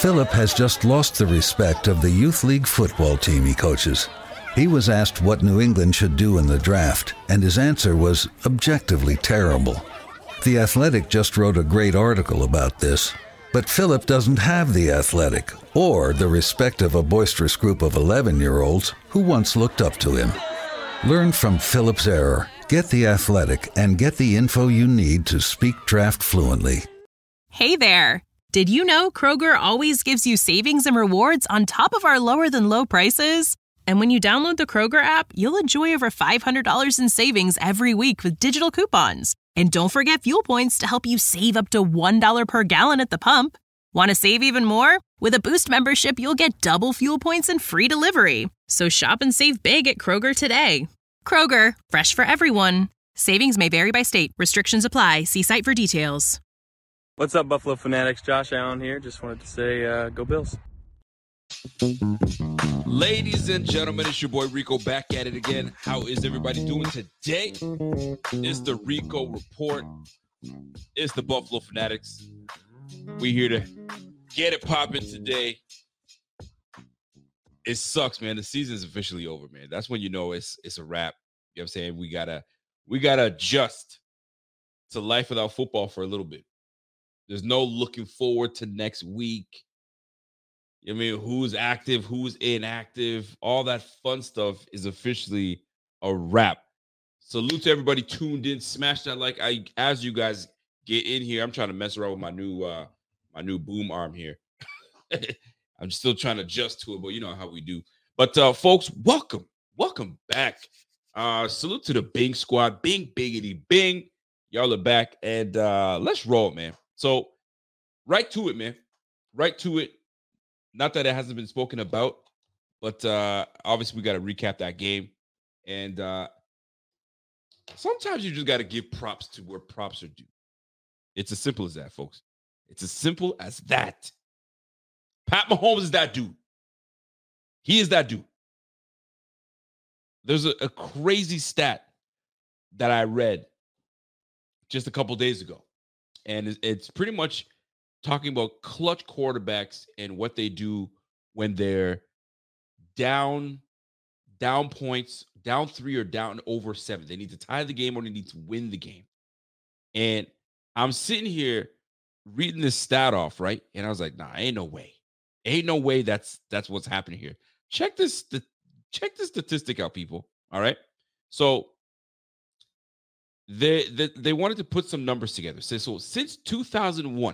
Philip has just lost the respect of the youth league football team he coaches. He was asked what New England should do in the draft, and his answer was objectively terrible. The Athletic just wrote a great article about this, but Philip doesn't have the Athletic or the respect of a boisterous group of 11-year-olds who once looked up to him. Learn from Philip's error, get the Athletic, and get the info you need to speak draft fluently. Hey there! Did you know Kroger always gives you savings and rewards on top of our lower-than-low prices? And when you download the Kroger app, you'll enjoy over $500 in savings every week with digital coupons. And don't forget fuel points to help you save up to $1 per gallon at the pump. Want to save even more? With a Boost membership, you'll get double fuel points and free delivery. So shop and save big at Kroger today. Kroger, fresh for everyone. Savings may vary by state. Restrictions apply. See site for details. What's up, Buffalo Fanatics? Josh Allen here. Just wanted to say, go Bills. Ladies and gentlemen, it's your boy Rico back at it again. How is everybody doing today? It's the Rico Report. It's the Buffalo Fanatics. We here to get it popping today. It sucks, man. The season's officially over, man. That's when you know it's a wrap. You know what I'm saying? We gotta adjust to life without football for a little bit. There's no looking forward to next week. I mean, who's active, who's inactive, all that fun stuff is officially a wrap. Salute to everybody tuned in. Smash that like as you guys get in here. I'm trying to mess around with my new boom arm here. I'm still trying to adjust to it, but you know how we do. But folks, welcome back. Salute to the Bing squad. Bing, biggity, bing. Y'all are back, and let's roll, man. So right to it, man. Right to it. Not that it hasn't been spoken about, but obviously we got to recap that game. And sometimes you just got to give props to where props are due. It's as simple as that, folks. It's as simple as that. Pat Mahomes is that dude. He is that dude. There's a crazy stat that I read just a couple days ago. And it's pretty much talking about clutch quarterbacks and what they do when they're down points, down 3 or down over 7. They need to tie the game or they need to win the game. And I'm sitting here reading this stat off, right? And I was like, nah, ain't no way. Ain't no way that's what's happening here. Check this statistic out, people. All right. So they wanted to put some numbers together. So since 2001,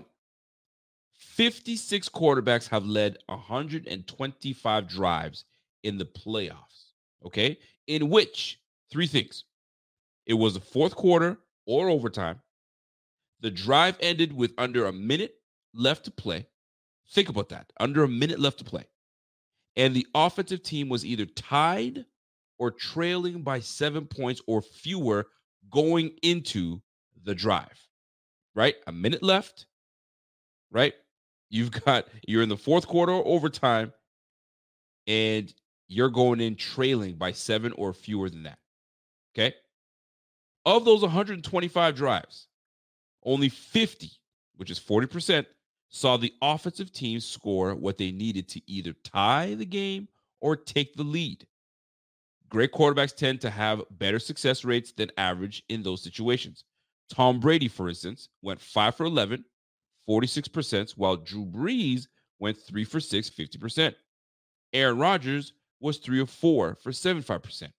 56 quarterbacks have led 125 drives in the playoffs, okay? In which, 3 things. It was the fourth quarter or overtime. The drive ended with under a minute left to play. Think about that. Under a minute left to play. And the offensive team was either tied or trailing by 7 points or fewer going into the drive, right? A minute left, right? You're in the fourth quarter or overtime, and you're going in trailing by 7 or fewer than that. Okay. Of those 125 drives, only 50, which is 40%, saw the offensive team score what they needed to either tie the game or take the lead. Great quarterbacks tend to have better success rates than average in those situations. Tom Brady, for instance, went 5 for 11, 46%, while Drew Brees went 3 for 6, 50%. Aaron Rodgers was 3 of 4 for 75%.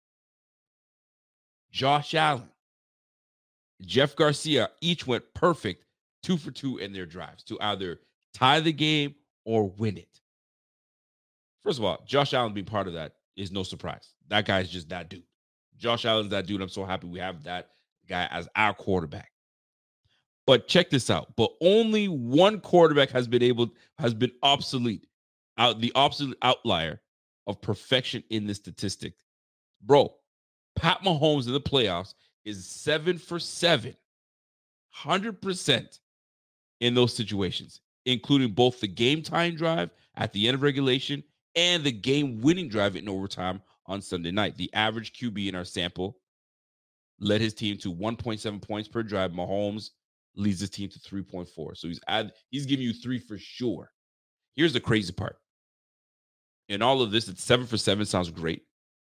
Josh Allen, Jeff Garcia each went perfect 2 for 2 in their drives to either tie the game or win it. First of all, Josh Allen being part of that is no surprise. That guy's just that dude. Josh Allen's that dude. I'm so happy we have that guy as our quarterback. But check this out. But only one quarterback has been obsolete. The obsolete outlier of perfection in this statistic. Bro, Pat Mahomes in the playoffs is 7 for 7. 100% in those situations, including both the game-tying drive at the end of regulation and the game-winning drive in overtime on Sunday night. The average QB in our sample led his team to 1.7 points per drive. Mahomes leads his team to 3.4. So he's giving you 3 for sure. Here's the crazy part. In all of this, it's 7 for 7 sounds great.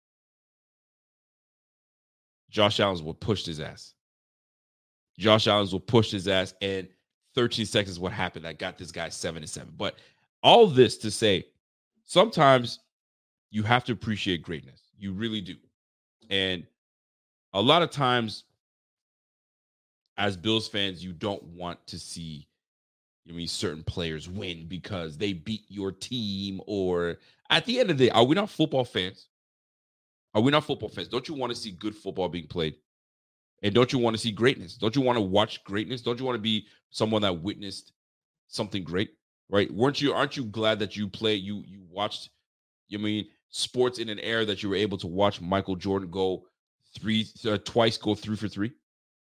Josh Allen's will push his ass. Josh Allen's will push his ass, and 13 seconds is what happened that got this guy 7-7. But all this to say, sometimes you have to appreciate greatness. You really do. And a lot of times, as Bills fans, you don't want to see certain players win because they beat your team, or at the end of the day, are we not football fans? Are we not football fans? Don't you want to see good football being played? And don't you want to see greatness? Don't you want to watch greatness? Don't you want to be someone that witnessed something great? Right? Aren't you glad that you watched, sports in an era that you were able to watch Michael Jordan go twice go 3 for 3?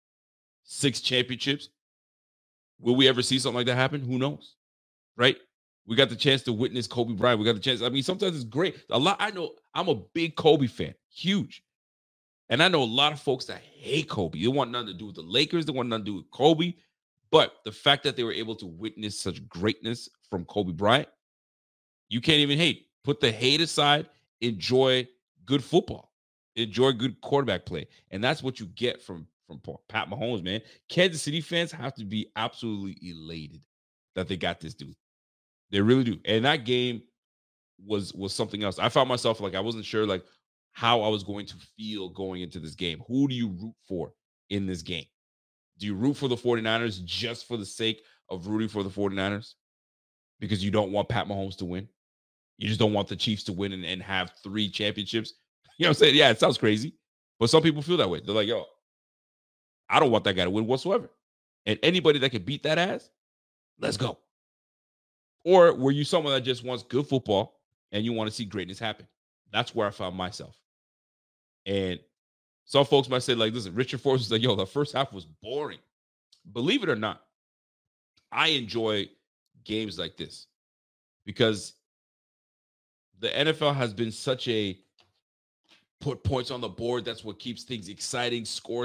6 championships. Will we ever see something like that happen? Who knows? Right? We got the chance to witness Kobe Bryant. We got the chance. Sometimes it's great. I know I'm a big Kobe fan. Huge. And I know a lot of folks that hate Kobe. They want nothing to do with the Lakers. They want nothing to do with Kobe. But the fact that they were able to witness such greatness from Kobe Bryant, you can't even hate. Put the hate aside. Enjoy good football. Enjoy good quarterback play. And that's what you get from Pat Mahomes, man. Kansas City fans have to be absolutely elated that they got this dude. They really do. And that game was something else. I found myself I wasn't sure how I was going to feel going into this game. Who do you root for in this game? Do you root for the 49ers just for the sake of rooting for the 49ers? Because you don't want Pat Mahomes to win? You just don't want the Chiefs to win and have 3 championships? You know what I'm saying? Yeah, it sounds crazy. But some people feel that way. They're like, yo, I don't want that guy to win whatsoever. And anybody that can beat that ass, let's go. Or were you someone that just wants good football and you want to see greatness happen? That's where I found myself. And some folks might say, listen, Richard Forbes was like, yo, the first half was boring. Believe it or not, I enjoy games like this because the NFL has been such a put points on the board. That's what keeps things exciting. Score,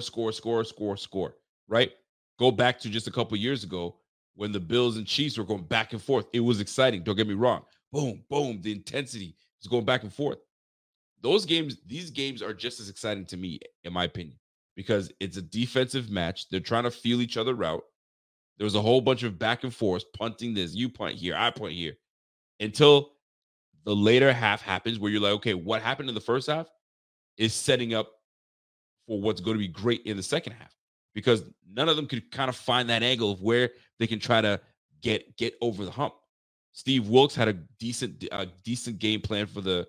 right? Go back to just a couple years ago when the Bills and Chiefs were going back and forth. It was exciting. Don't get me wrong. Boom, boom. The intensity is going back and forth. These games are just as exciting to me, in my opinion, because it's a defensive match. They're trying to feel each other out. There was a whole bunch of back and forth, punting this, you punt here, I punt here, until the later half happens where you're like, okay, what happened in the first half is setting up for what's going to be great in the second half, because none of them could kind of find that angle of where they can try to get over the hump. Steve Wilks had a decent game plan for the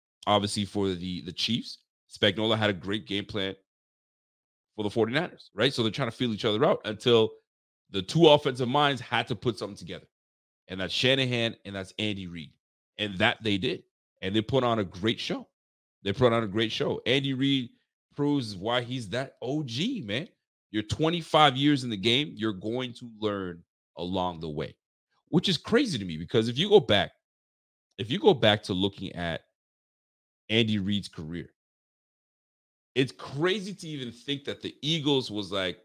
Chiefs. Spagnuolo had a great game plan for the 49ers, right? So they're trying to feel each other out until the two offensive minds had to put something together. And that's Shanahan and that's Andy Reid. And that they did. And they put on a great show. Andy Reid proves why he's that OG, man. You're 25 years in the game. You're going to learn along the way, which is crazy to me, because if you go back to looking at Andy Reid's career, it's crazy to even think that the Eagles was like,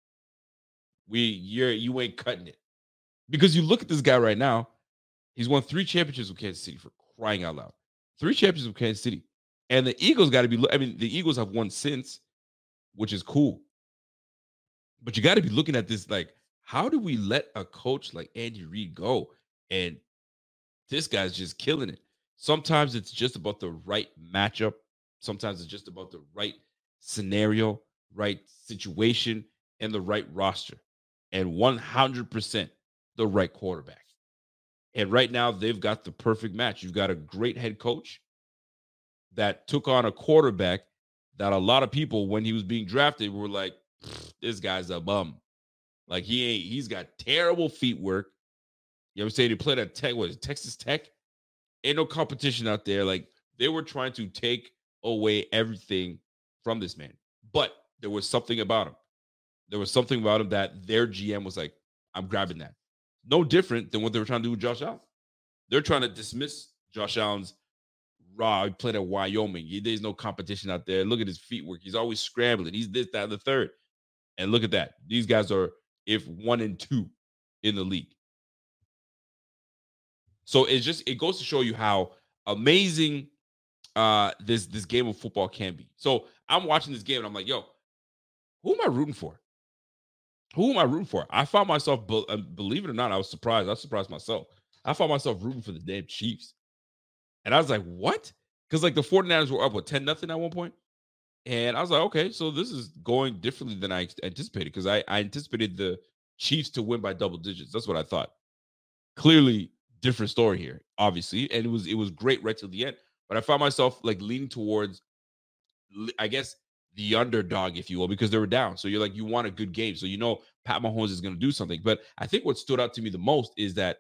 you ain't cutting it. Because you look at this guy right now, he's won 3 championships with Kansas City, for crying out loud. 3 championships with Kansas City. And the Eagles got to be, the Eagles have won since, which is cool. But you got to be looking at this like, how do we let a coach like Andy Reid go? And this guy's just killing it. Sometimes it's just about the right matchup. Sometimes it's just about the right scenario, right situation, and the right roster. And 100% the right quarterback. And right now, they've got the perfect match. You've got a great head coach that took on a quarterback that a lot of people, when he was being drafted, were like, this guy's a bum. Like, he's got terrible feet work. You know what I'm saying? He played at Texas Tech? Ain't no competition out there. Like, they were trying to take away everything from this man. But there was something about him. That their GM was like, I'm grabbing that. No different than what they were trying to do with Josh Allen. They're trying to dismiss Josh Allen's raw. He played at Wyoming. There's no competition out there. Look at his feet work. He's always scrambling. He's this, that, and the third. And look at that. These guys are, if 1 and 2 in the league. So it goes to show you how amazing this game of football can be. So I'm watching this game and I'm like, yo, who am I rooting for? Who am I rooting for? I found myself, believe it or not, I was surprised. I surprised myself. I found myself rooting for the damn Chiefs. And I was like, what? Because like the 49ers were up, 10-0 at one point? And I was like, okay, so this is going differently than I anticipated, because I anticipated the Chiefs to win by double digits. That's what I thought. Clearly, different story here, obviously. And it was great right till the end. But I found myself like leaning towards, I guess, the underdog, if you will, because they were down. So you're like, you want a good game. So you know Pat Mahomes is going to do something. But I think what stood out to me the most is that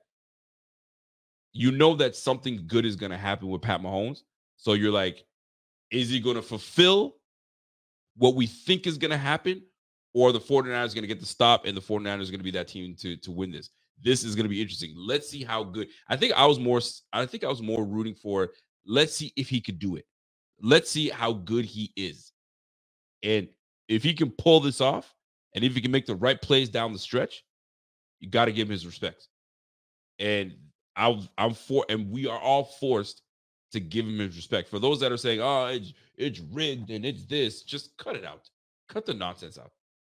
you know that something good is going to happen with Pat Mahomes. So you're like, is he going to fulfill what we think is going to happen? Or the 49ers are going to get the stop and the 49ers are going to be that team to win this? This is going to be interesting. Let's see how good. I think I was more rooting for, let's see if he could do it. Let's see how good he is. And if he can pull this off, and if he can make the right plays down the stretch, you got to give him his respects. And I'm for, and we are all forced to give him his respect. For those that are saying, oh, it's rigged and it's this, just cut it out. Cut the nonsense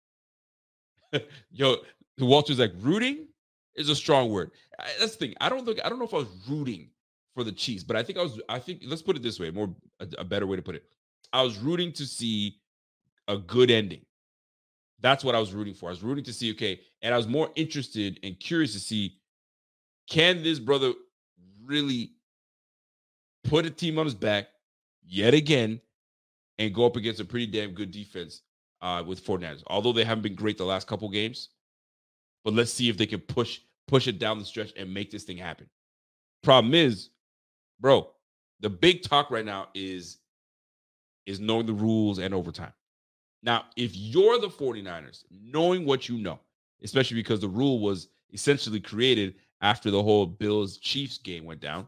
out. Yo, Walter's like, rooting is a strong word. That's the thing. I don't know if I was rooting for the Chiefs, but I think let's put it this way, a better way to put it. I was rooting to see a good ending. That's what I was rooting for. I was rooting to see, okay, and I was more interested and curious to see, can this brother really put a team on his back yet again and go up against a pretty damn good defense with 49ers, although they haven't been great the last couple games. But let's see if they can push it down the stretch and make this thing happen. Problem is, bro, the big talk right now is knowing the rules and overtime. Now, if you're the 49ers, knowing what you know, especially because the rule was essentially created after the whole Bills-Chiefs game went down.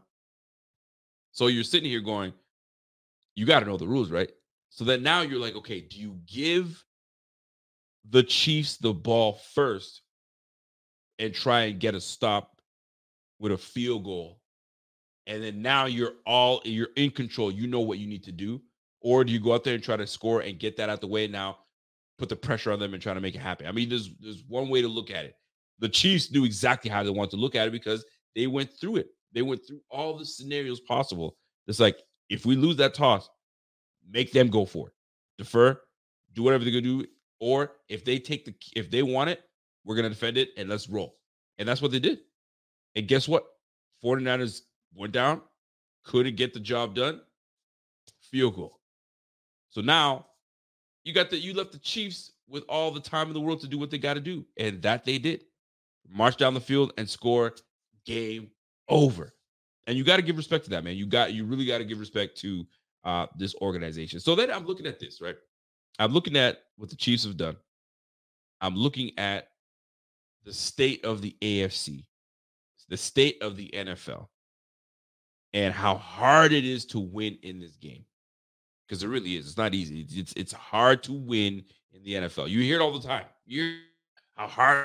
So you're sitting here going, you got to know the rules, right? So then now you're like, okay, do you give the Chiefs the ball first and try and get a stop with a field goal? And then now you're in control. You know what you need to do. Or do you go out there and try to score and get that out the way now, put the pressure on them and try to make it happen? I mean, there's one way to look at it. The Chiefs knew exactly how they wanted to look at it because they went through it. They went through all the scenarios possible. It's like, if we lose that toss, make them go for it. Defer, do whatever they're going to do. Or if they want it, we're going to defend it and let's roll. And that's what they did. And guess what? 49ers went down, couldn't get the job done, field goal. So now you left the Chiefs with all the time in the world to do what they got to do. And that they did. March down the field and score. Game over. And you got to give respect to that, man. You really got to give respect to this organization. So then I'm looking at this, right? I'm looking at what the Chiefs have done. I'm looking at the state of the AFC, the state of the NFL, and how hard it is to win in this game. Because it really is. It's not easy. It's hard to win in the NFL. You hear it all the time. You hear how hard.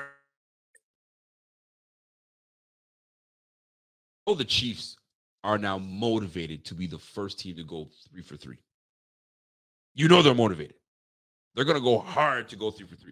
Oh, the Chiefs are now motivated to be the first team to go 3 for 3. You know they're motivated. They're going to go hard to go 3 for 3.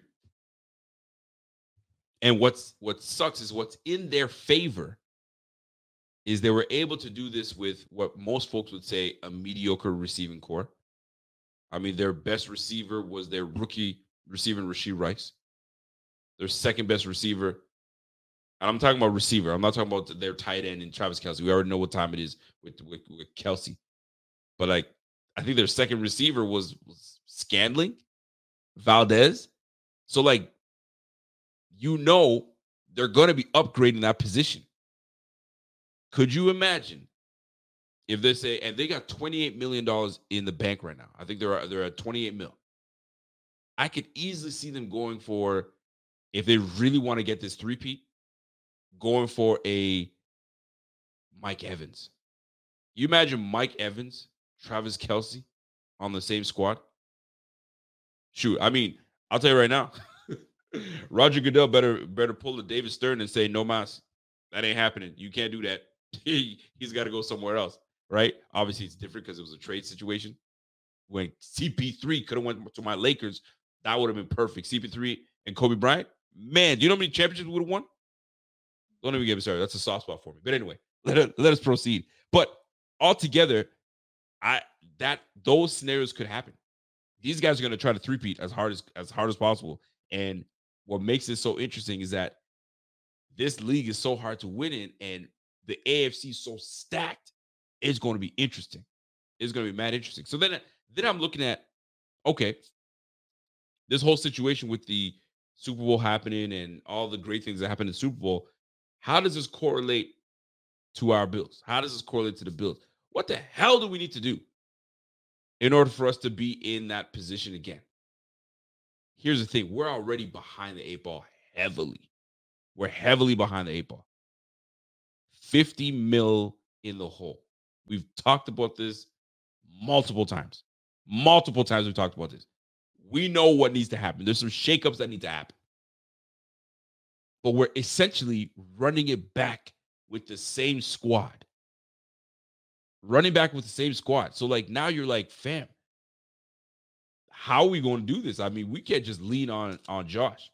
And what sucks is what's in their favor is they were able to do this with what most folks would say a mediocre receiving core. I mean, their best receiver was their rookie receiver, Rashee Rice. Their second best receiver, and I'm talking about receiver. I'm not talking about their tight end and Travis Kelce. We already know what time it is with Kelce. But like, I think their second receiver was Scandling, Valdez. So like, you know, they're going to be upgrading that position. Could you imagine if they say, and they got $28 million in the bank right now. I think they're at $28 million. I could easily see them going for, if they really want to get this three-peat, going for a Mike Evans. You imagine Mike Evans, Travis Kelce on the same squad? Shoot, I mean, I'll tell you right now, Roger Goodell better pull the David Stern and say, no mas. That ain't happening. You can't do that. he's got to go somewhere else, right? Obviously, it's different because it was a trade situation. When CP3 could have went to my Lakers, that would have been perfect. CP3 and Kobe Bryant, man, do you know how many championships we would have won? Don't even get me started. That's a soft spot for me. But anyway, let us proceed. But altogether, those scenarios could happen. These guys are going to try to three-peat as hard as possible. And what makes it so interesting is that this league is so hard to win in, and the AFC is so stacked. It's going to be interesting. It's going to be mad interesting. So then I'm looking at, okay, this whole situation with the Super Bowl happening and all the great things that happen in the Super Bowl, how does this correlate to our Bills? How does this correlate to the Bills? What the hell do we need to do in order for us to be in that position again? Here's the thing. We're already behind the 8 ball heavily. We're heavily behind the 8 ball. 50 mil in the hole. We've talked about this multiple times. Multiple times we've talked about this. We know what needs to happen. There's some shakeups that need to happen. But we're essentially running it back with the same squad. Running back with the same squad. So, like, now you're like, fam, how are we going to do this? I mean, we can't just lean on Josh.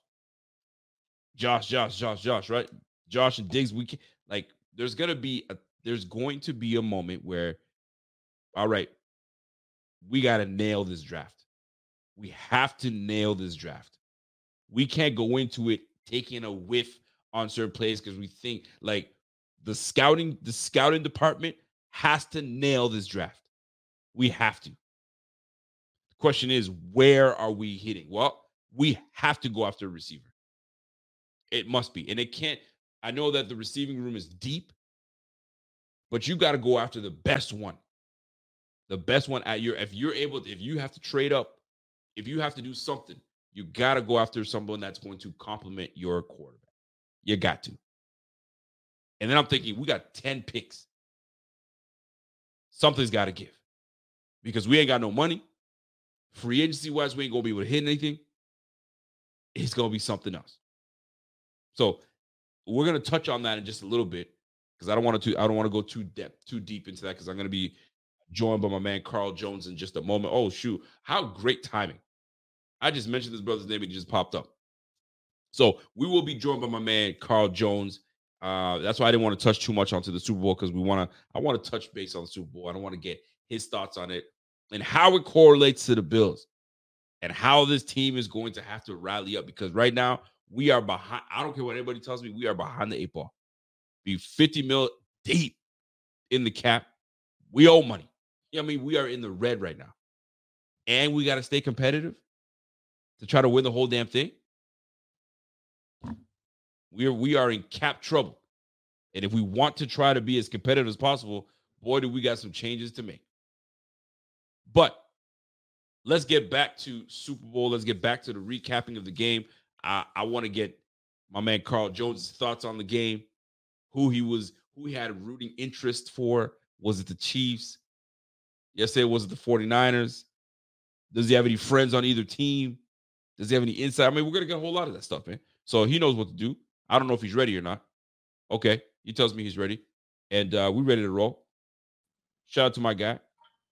Josh, right? Josh and Diggs, we can, like, there's going to be a moment where, all right, we got to nail this draft. We have to nail this draft. We can't go into it taking a whiff on certain plays because we think, like, the scouting department has to nail this draft. We have to. The question is, where are we hitting? Well, we have to go after a receiver. It must be. And it can't. I know that the receiving room is deep, but you got to go after the best one. The best one if you have to trade up, if you have to do something, you got to go after someone that's going to complement your quarterback. You got to. And then I'm thinking, we got 10 picks. Something's got to give because we ain't got no money. Free agency-wise, we ain't going to be able to hit anything. It's going to be something else. So we're going to touch on that in just a little bit because I don't want to go too deep into that because I'm going to be joined by my man Carl Jones in just a moment. Oh, shoot. How great timing. I just mentioned this brother's name and it just popped up. So we will be joined by my man Carl Jones. That's why I didn't want to touch too much onto the Super Bowl because I want to touch base on the Super Bowl. I don't want to get his thoughts on it and how it correlates to the Bills and how this team is going to have to rally up because right now we are behind. I don't care what anybody tells me. We are behind the 8 ball. Be 50 mil deep in the cap. We owe money. I mean, we are in the red right now. And we got to stay competitive to try to win the whole damn thing. We are in cap trouble. And if we want to try to be as competitive as possible, boy, do we got some changes to make. But let's get back to Super Bowl. Let's get back to the recapping of the game. I want to get my man Carl Jones' thoughts on the game, who he had rooting interest for. Was it the Chiefs? Yesterday, was it the 49ers? Does he have any friends on either team? Does he have any insight? I mean, we're going to get a whole lot of that stuff, man. So he knows what to do. I don't know if he's ready or not. Okay. He tells me he's ready. And we're ready to roll. Shout out to my guy,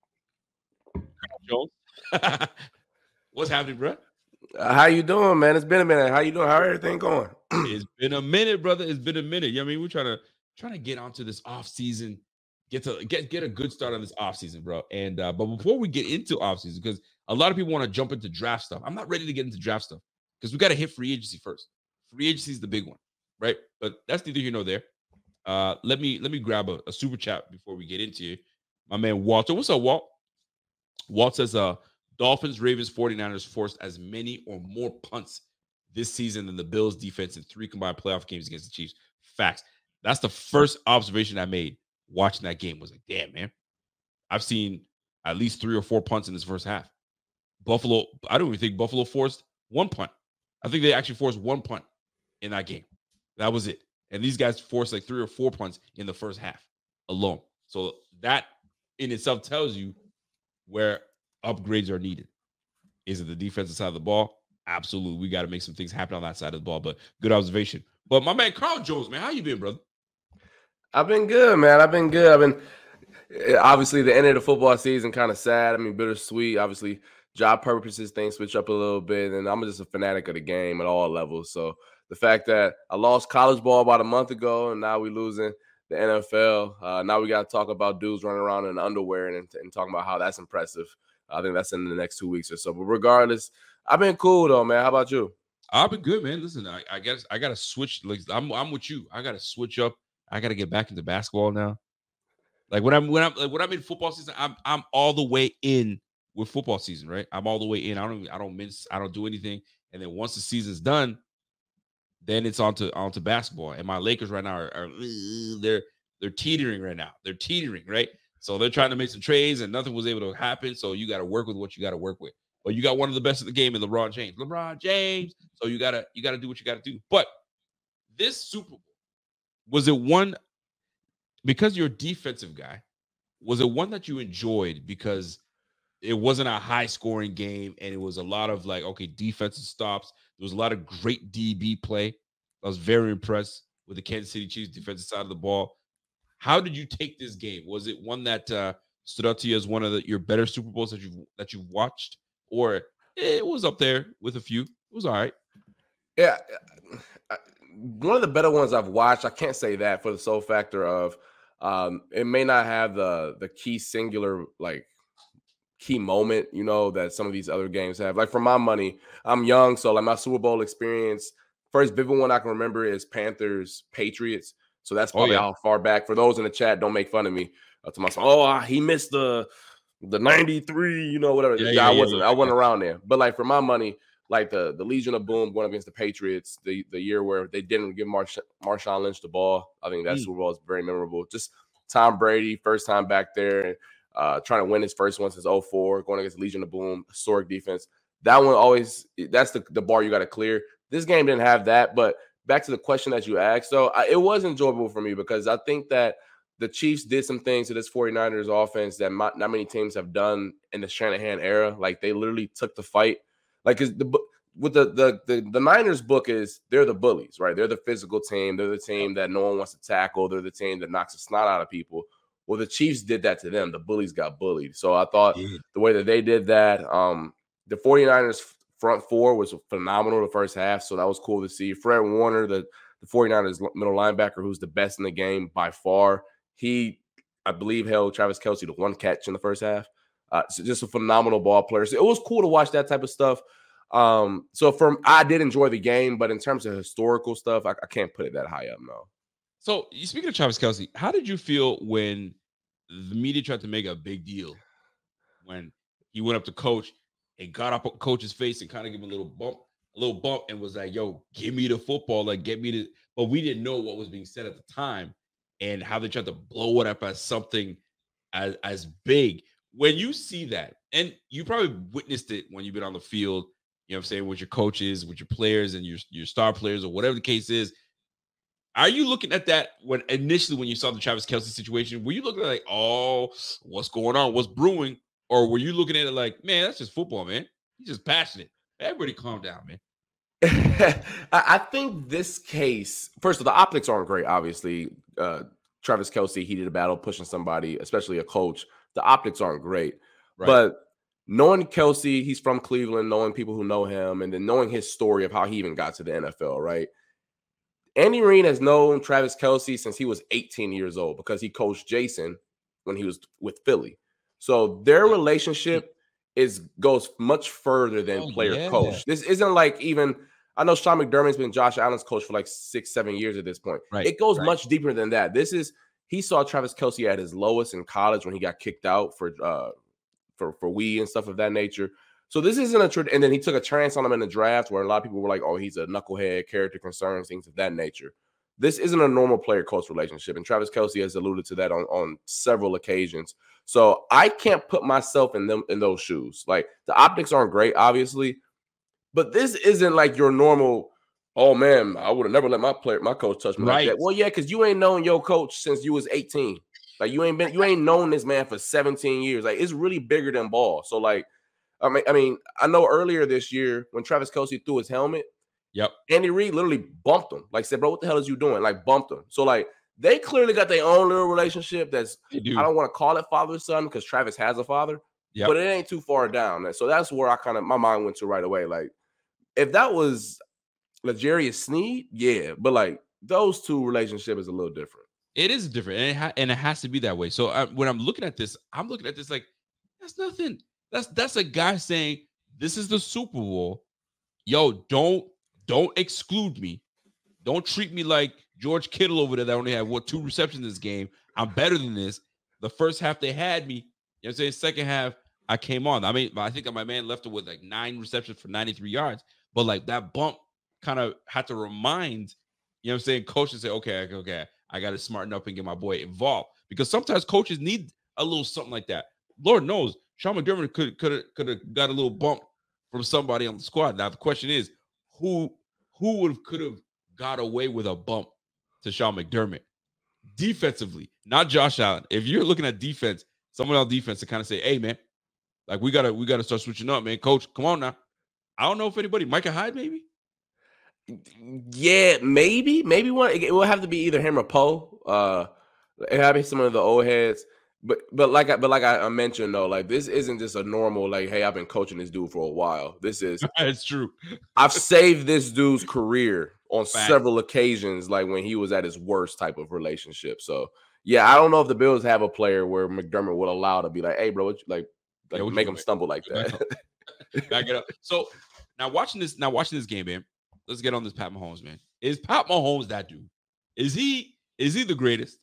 Carl Jones. What's happening, bro? How you doing, man? It's been a minute. How you doing? How everything going? It's been a minute, brother. It's been a minute. I mean, we're trying to get onto this off season, get a good start on this off season, bro. And but before we get into off season, because a lot of people want to jump into draft stuff. I'm not ready to get into draft stuff because we got to hit free agency first. Free agency is the big one, right? But that's neither here nor there. Let me grab a super chat before we get into it. My man Walter, what's up, Walt? Walt says, Dolphins, Ravens, 49ers forced as many or more punts this season than the Bills defense in 3 combined playoff games against the Chiefs. Facts. That's the first observation I made watching that game. Was like, damn, man. I've seen at least 3 or 4 punts in this first half. Buffalo, I don't even think Buffalo forced 1 punt. I think they actually forced 1 punt in that game. That was it. And these guys forced like 3 or 4 punts in the first half alone. So that in itself tells you where upgrades are needed. Is it the defensive side of the ball? Absolutely. We got to make some things happen on that side of the ball. But good observation. But my man Carl Jones, man, how you been, brother? I've been good, man. I've been good. Obviously the end of the football season kind of sad. I mean, bittersweet. Obviously, job purposes, things switch up a little bit, and I'm just a fanatic of the game at all levels. So the fact that I lost college ball about a month ago, and now we losing the NFL. Now we got to talk about dudes running around in underwear and talking about how that's impressive. I think that's in the next 2 weeks or so. But regardless, I've been cool though, man. How about you? I've been good, man. Listen, I guess I gotta switch. Like I'm with you. I gotta switch up. I gotta get back into basketball now. Like when I'm in football season, I'm all the way in with football season, right? I'm all the way in. I don't mince. I don't do anything. And then once the season's done, then it's onto basketball. And my Lakers right now are they're teetering right now. They're teetering, right? So they're trying to make some trades, and nothing was able to happen. So you got to work with what you got to work with. But you got one of the best in the game in LeBron James. LeBron James. So you gotta do what you gotta do. But this Super Bowl, was it one because you're a defensive guy? Was it one that you enjoyed because it wasn't a high scoring game and it was a lot of like, okay, defensive stops? There was a lot of great DB play. I was very impressed with the Kansas City Chiefs defensive side of the ball. How did you take this game? Was it one that stood out to you as one of your better Super Bowls that you've watched, or it was up there with a few? It was all right. Yeah, one of the better ones I've watched. I can't say that for the sole factor of it may not have the key singular like key moment, that some of these other games have. Like for my money, I'm young, so like my Super Bowl experience, first vivid one I can remember is Panthers Patriots. So that's probably how far back. For those in the chat, don't make fun of me. To myself, he missed the 93, whatever. I wasn't around there. But like for my money, like the Legion of Boom going against the Patriots, the year where they didn't give Marshawn Lynch the ball. I think that Super Bowl is very memorable. Just Tom Brady, first time back there, trying to win his first one since 2004, going against Legion of Boom, historic defense. That one always, that's the bar you got to clear. This game didn't have that, but back to the question that you asked, though, it was enjoyable for me because I think that the Chiefs did some things to this 49ers offense that not many teams have done in the Shanahan era. Like they literally took the fight. Like the Niners book is they're the bullies, right? They're the physical team. They're the team that no one wants to tackle. They're the team that knocks the snot out of people. Well, the Chiefs did that to them. The bullies got bullied. So I thought the way that they did that, the 49ers front four was phenomenal the first half. So that was cool to see. Fred Warner, the 49ers middle linebacker, who's the best in the game by far. He, I believe, held Travis Kelce to one catch in the first half. So just a phenomenal ball player. So it was cool to watch that type of stuff. I did enjoy the game, but in terms of historical stuff, I can't put it that high up, no. So speaking of Travis Kelce, how did you feel when the media tried to make a big deal when he went up to coach and got up on coach's face and kind of give him a little bump and was like, yo, give me the football, like get me the, but we didn't know what was being said at the time and how they tried to blow it up as something as big. When you see that, and you probably witnessed it when you've been on the field, you know what I'm saying, with your coaches, with your players and your star players or whatever the case is, are you looking at that when you saw the Travis Kelce situation? Were you looking at like, oh, what's going on? What's brewing? Or were you looking at it like, man, that's just football, man. He's just passionate. Everybody calm down, man. I think this case, first of all, the optics aren't great, obviously. Travis Kelce heated a battle, pushing somebody, especially a coach. The optics aren't great. Right. But knowing Kelce, he's from Cleveland, knowing people who know him, and then knowing his story of how he even got to the NFL, right? Andy Reid has known Travis Kelce since he was 18 years old because he coached Jason when he was with Philly. So their relationship goes much further than player-coach. This isn't like even – I know Sean McDermott's been Josh Allen's coach for like 6-7 years at this point. Right. It goes much deeper than that. He saw Travis Kelce at his lowest in college when he got kicked out for weed and stuff of that nature. So this isn't and then he took a chance on him in the draft where a lot of people were like, oh, he's a knucklehead, character concerns, things of that nature. This isn't a normal player-coach relationship, and Travis Kelce has alluded to that on several occasions. So I can't put myself in those shoes. Like the optics aren't great, obviously, but this isn't like your normal, oh man, I would have never let my coach touch me like that. Well, yeah, because you ain't known your coach since you was 18. Like you ain't known this man for 17 years. Like it's really bigger than ball. So like, I mean, I know earlier this year when Travis Kelce threw his helmet, Andy Reid literally bumped him. Like said, bro, what the hell is you doing? Like bumped him. So like they clearly got their own little relationship that's, They do. I don't want to call it father-son because Travis has a father, but it ain't too far down. So that's where my mind went to right away. Like, if that was L'Jarius Sneed, yeah, but like those two relationship is a little different. It is different, and it has to be that way. So when I'm looking at this like, that's nothing. That's a guy saying, this is the Super Bowl. Yo, don't exclude me. Don't treat me like George Kittle over there that only had 2 receptions this game. I'm better than this. The first half they had me. You know what I'm saying? Second half, I came on. I mean, I think that my man left it with like 9 receptions for 93 yards. But like that bump kind of had to remind, you know what I'm saying, coaches say, okay, I got to smarten up and get my boy involved. Because sometimes coaches need a little something like that. Lord knows, Sean McDermott could have got a little bump from somebody on the squad. Now the question is, who could have got away with a bump to Sean McDermott defensively, not Josh Allen. If you're looking at defense, someone on defense to kind of say, hey man, like we gotta start switching up, man. Coach, come on now. I don't know if anybody, Micah Hyde, maybe. Yeah, maybe one. It will have to be either him or Poe. It have to be some of the old heads. But like I mentioned though, like this isn't just a normal like, hey, I've been coaching this dude for a while. This is it's true. I've saved this dude's career on several occasions, like when he was at his worst type of relationship. So yeah, I don't know if the Bills have a player where McDermott would allow to be like, hey, bro, what make him stumble like that. Back it up. So now watching this game, man. Let's get on this Pat Mahomes, man. Is Pat Mahomes that dude? Is he the greatest?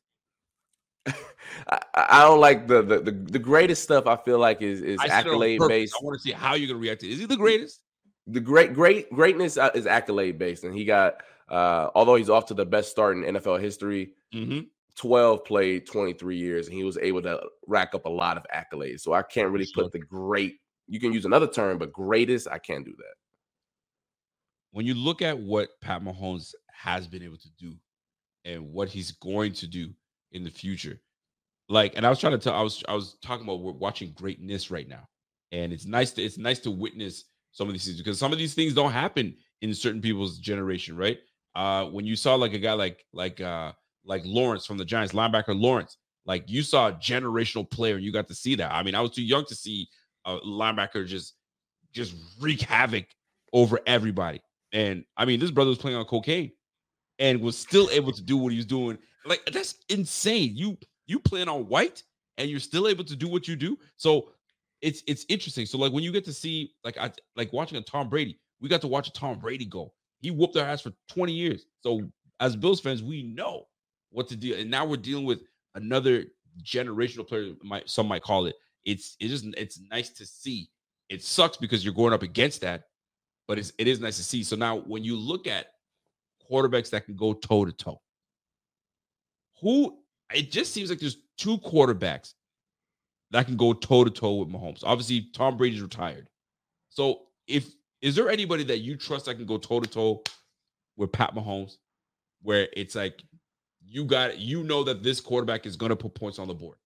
I don't like the greatest stuff. I feel like is accolade based. I want to see how you're gonna react to it. Is he the greatest? The greatness is accolade based, and he got although he's off to the best start in NFL history. 12 played 23 years, and he was able to rack up a lot of accolades. So I can't really put the great. You can use another term, but greatest, I can't do that. When you look at what Pat Mahomes has been able to do and what he's going to do in the future, like, and I was trying to tell, I was talking about, we're watching greatness right now, and it's nice to witness some of these things, because some of these things don't happen in certain people's generation, right? When you saw like a guy like Lawrence from the Giants, linebacker Lawrence, like you saw a generational player, and you got to see that. I mean, I was too young to see a linebacker just wreak havoc over everybody. And I mean, this brother was playing on cocaine and was still able to do what he was doing. Like, that's insane. You playing on white and you're still able to do what you do. So it's interesting. So like when you get to see, like watching a Tom Brady, we got to watch a Tom Brady go. He whooped our ass for 20 years. So as Bills fans, we know what to do. And now we're dealing with another generational player, some might call it. It's nice to see. It sucks because you're going up against that, but it is nice to see. So now when you look at quarterbacks that can go toe to toe, it just seems like there's 2 quarterbacks that can go toe to toe with Mahomes. Obviously, Tom Brady's retired. So is there anybody that you trust that can go toe to toe with Pat Mahomes, where it's like you know that this quarterback is going to put points on the board?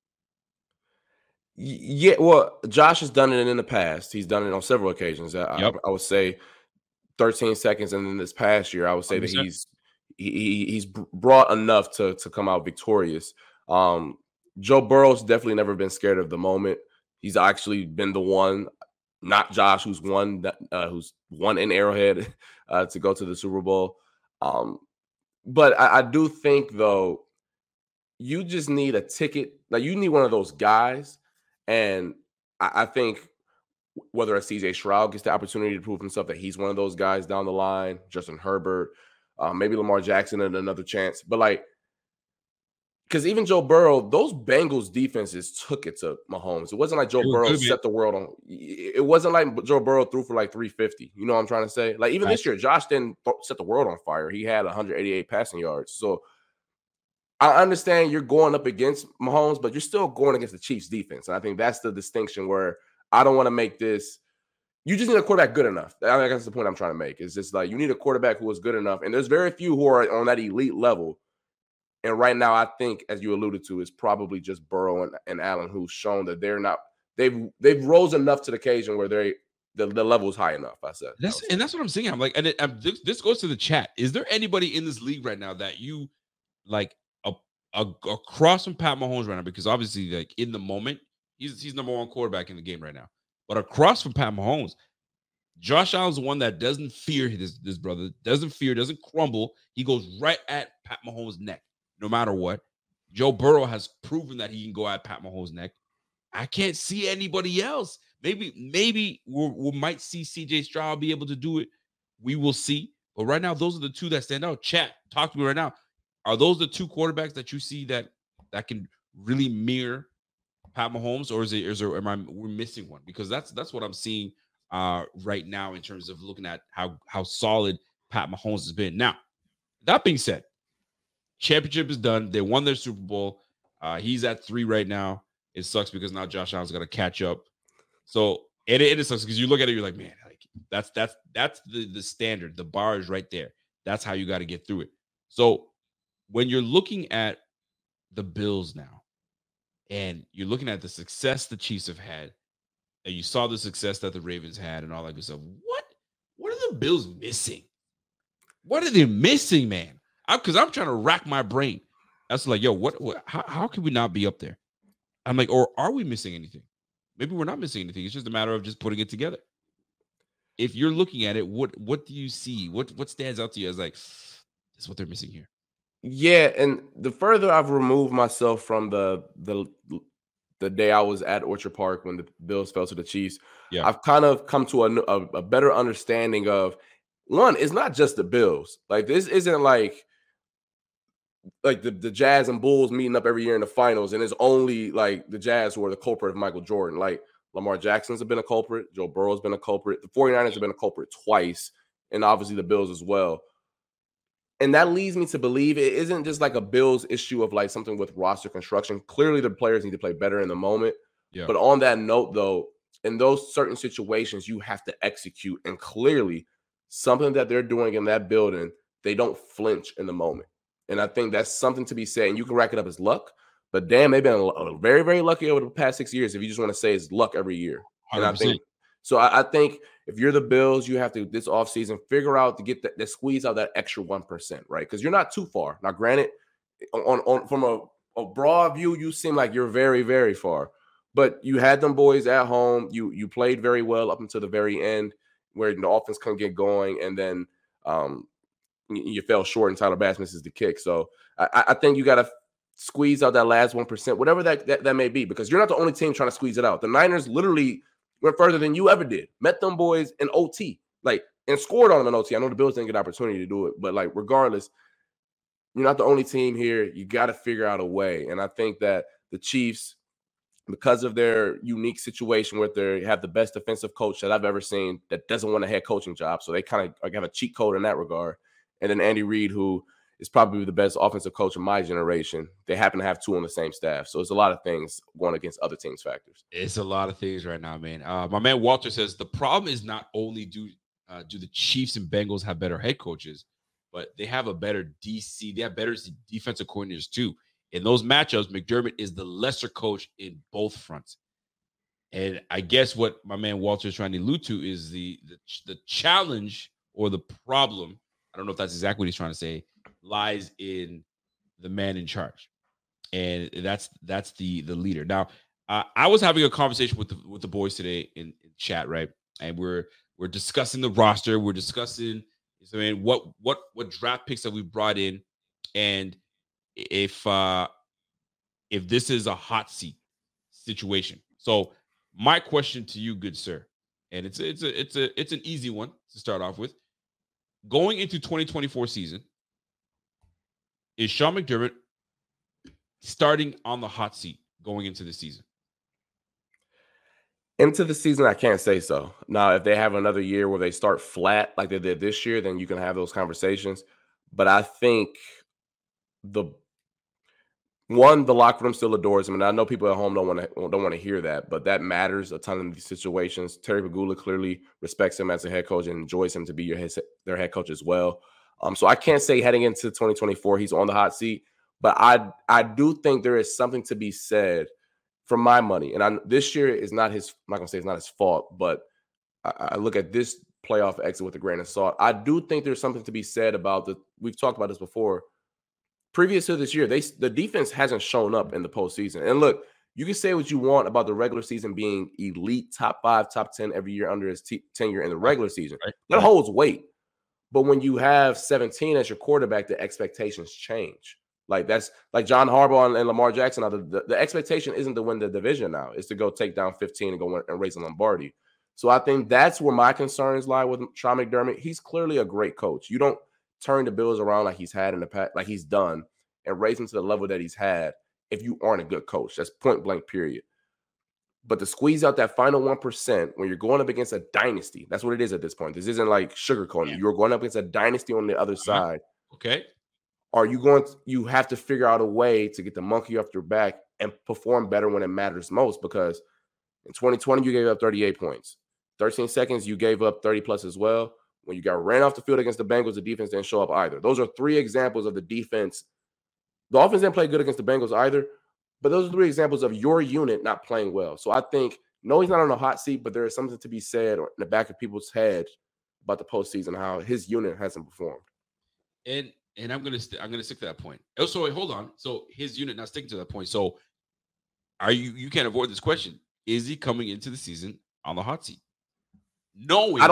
Yeah, well, Josh has done it in the past. He's done it on several occasions. I would say 13 seconds, and then this past year, I would say 100%. That he's brought enough to come out victorious. Joe Burrow's definitely never been scared of the moment. He's actually been the one, not Josh, who's won in Arrowhead to go to the Super Bowl. But I do think, though, you just need a ticket. Like, you need one of those guys. And I think whether a CJ Stroud gets the opportunity to prove himself that he's one of those guys down the line, Justin Herbert, maybe Lamar Jackson and another chance. But like, because even Joe Burrow, those Bengals defenses took it to Mahomes. It wasn't like Joe Burrow set the world on. It wasn't like Joe Burrow threw for like 350. You know what I'm trying to say? Like, even this year, Josh didn't set the world on fire. He had 188 passing yards. So I understand you're going up against Mahomes, but you're still going against the Chiefs defense. And I think that's the distinction where I don't want to make this. You just need a quarterback good enough. I think that's the point I'm trying to make. It's just like you need a quarterback who is good enough. And there's very few who are on that elite level. And right now, I think, as you alluded to, it's probably just Burrow and Allen who's shown that they're not. They've rose enough to the occasion where the level is high enough. I said, and that's what I'm saying. I'm like, and this goes to the chat. Is there anybody in this league right now that you like across from Pat Mahomes right now, because obviously, like in the moment, he's number one quarterback in the game right now. But across from Pat Mahomes, Josh Allen's the one that doesn't fear this brother, doesn't crumble. He goes right at Pat Mahomes' neck, no matter what. Joe Burrow has proven that he can go at Pat Mahomes' neck. I can't see anybody else. Maybe we might see CJ Stroud be able to do it. We will see. But right now, those are the two that stand out. Chat, talk to me right now. Are those the two quarterbacks that you see that can really mirror Pat Mahomes, or we're missing one? Because that's what I'm seeing right now in terms of looking at how solid Pat Mahomes has been. Now, that being said, championship is done. They won their Super Bowl. He's at 3 right now. It sucks because now Josh Allen's got to catch up. So it sucks because you look at it, you're like, man, like that's the standard. The bar is right there. That's how you got to get through it. So when you're looking at the Bills now, and you're looking at the success the Chiefs have had, and you saw the success that the Ravens had, and all that good stuff, what are the Bills missing? What are they missing, man? Because I'm trying to rack my brain. That's like, yo, how can we not be up there? I'm like, or are we missing anything? Maybe we're not missing anything. It's just a matter of just putting it together. If you're looking at it, what do you see? What stands out to you as like, this is what they're missing here? Yeah, and the further I've removed myself from the day I was at Orchard Park when the Bills fell to the Chiefs, I've kind of come to a better understanding of, one, it's not just the Bills. Like, this isn't like the Jazz and Bulls meeting up every year in the finals, and it's only like the Jazz who are the culprit of Michael Jordan. Like, Lamar Jackson's been a culprit, Joe Burrow's been a culprit, the 49ers have been a culprit twice, and obviously the Bills as well. And that leads me to believe it isn't just like a Bills issue of like something with roster construction. Clearly, the players need to play better in the moment. Yeah. But on that note, though, in those certain situations, you have to execute. And clearly, something that they're doing in that building, they don't flinch in the moment. And I think that's something to be said. And you can rack it up as luck, but damn, they've been very, very lucky over the past 6 years. If you just want to say it's luck every year. 100%. And I think so. I think if you're the Bills, you have to this offseason figure out to get that squeeze out that extra 1%, right? Because you're not too far. Now, granted, on from a broad view, you seem like you're very, very far. But you had them boys at home. You played very well up until the very end, where the offense couldn't get going, and then you fell short and Tyler Bass misses the kick. So I think you got to squeeze out that last 1%, whatever that may be, because you're not the only team trying to squeeze it out. The Niners literally went further than you ever did. Met them boys in OT, and scored on them in OT. I know the Bills didn't get an opportunity to do it, but regardless, you're not the only team here. You got to figure out a way. And I think that the Chiefs, because of their unique situation where they have the best defensive coach that I've ever seen that doesn't want a head coaching job, so they kind of have a cheat code in that regard. And then Andy Reid, who is probably the best offensive coach of my generation. They happen to have two on the same staff. So it's a lot of things going against other teams' factors. It's a lot of things right now, man. My man Walter says the problem is not only do the Chiefs and Bengals have better head coaches, but they have a better DC. They have better defensive coordinators too. In those matchups, McDermott is the lesser coach in both fronts. And I guess what my man Walter is trying to allude to is the challenge or the problem. I don't know if that's exactly what he's trying to say. Lies in the man in charge, and that's the leader. Now, I was having a conversation with the boys today in chat, right? And we're discussing the roster. We're discussing, what draft picks that we brought in, and if this is a hot seat situation. So my question to you, good sir, and it's an easy one to start off with. Going into 2024 season, is Sean McDermott starting on the hot seat going into the season? Into the season, I can't say so. Now, if they have another year where they start flat like they did this year, then you can have those conversations. But I think the locker room still adores him, and I know people at home don't want to hear that, but that matters a ton in these situations. Terry Pegula clearly respects him as a head coach and enjoys him to be their head coach as well. So I can't say heading into 2024 he's on the hot seat, but I do think there is something to be said for my money. And this year is not his. I'm not gonna say it's not his fault, but I look at this playoff exit with a grain of salt. I do think there's something to be said about we've talked about this before. previous to this year, the defense hasn't shown up in the postseason. And look, you can say what you want about the regular season being elite, top 5, top 10 every year under his tenure in the regular season. That holds weight. But when you have 17 as your quarterback, the expectations change. Like that's like John Harbaugh and Lamar Jackson. The expectation isn't to win the division now. It's to go take down 15 and go and raise a Lombardi. So I think that's where my concerns lie with Sean McDermott. He's clearly a great coach. You don't turn the Bills around like he's had in the past, like he's done, and raise them to the level that he's had if you aren't a good coach. That's point blank, period. But to squeeze out that final 1% when you're going up against a dynasty, that's what it is at this point. This isn't like sugarcoating. You're going up against a dynasty on the other side. Okay. You have to figure out a way to get the monkey off your back and perform better when it matters most, because in 2020, you gave up 38 points. 13 seconds, you gave up 30 plus as well. When you got ran off the field against the Bengals, the defense didn't show up either. Those are 3 examples of the defense. The offense didn't play good against the Bengals either, but those are 3 examples of your unit not playing well. So I think, no, he's not on the hot seat, but there is something to be said in the back of people's heads about the postseason, how his unit hasn't performed. And I'm gonna stick to that point. Oh, so wait, hold on. So his unit not sticking to that point. So you can't avoid this question. Is he coming into the season on the hot seat? Knowing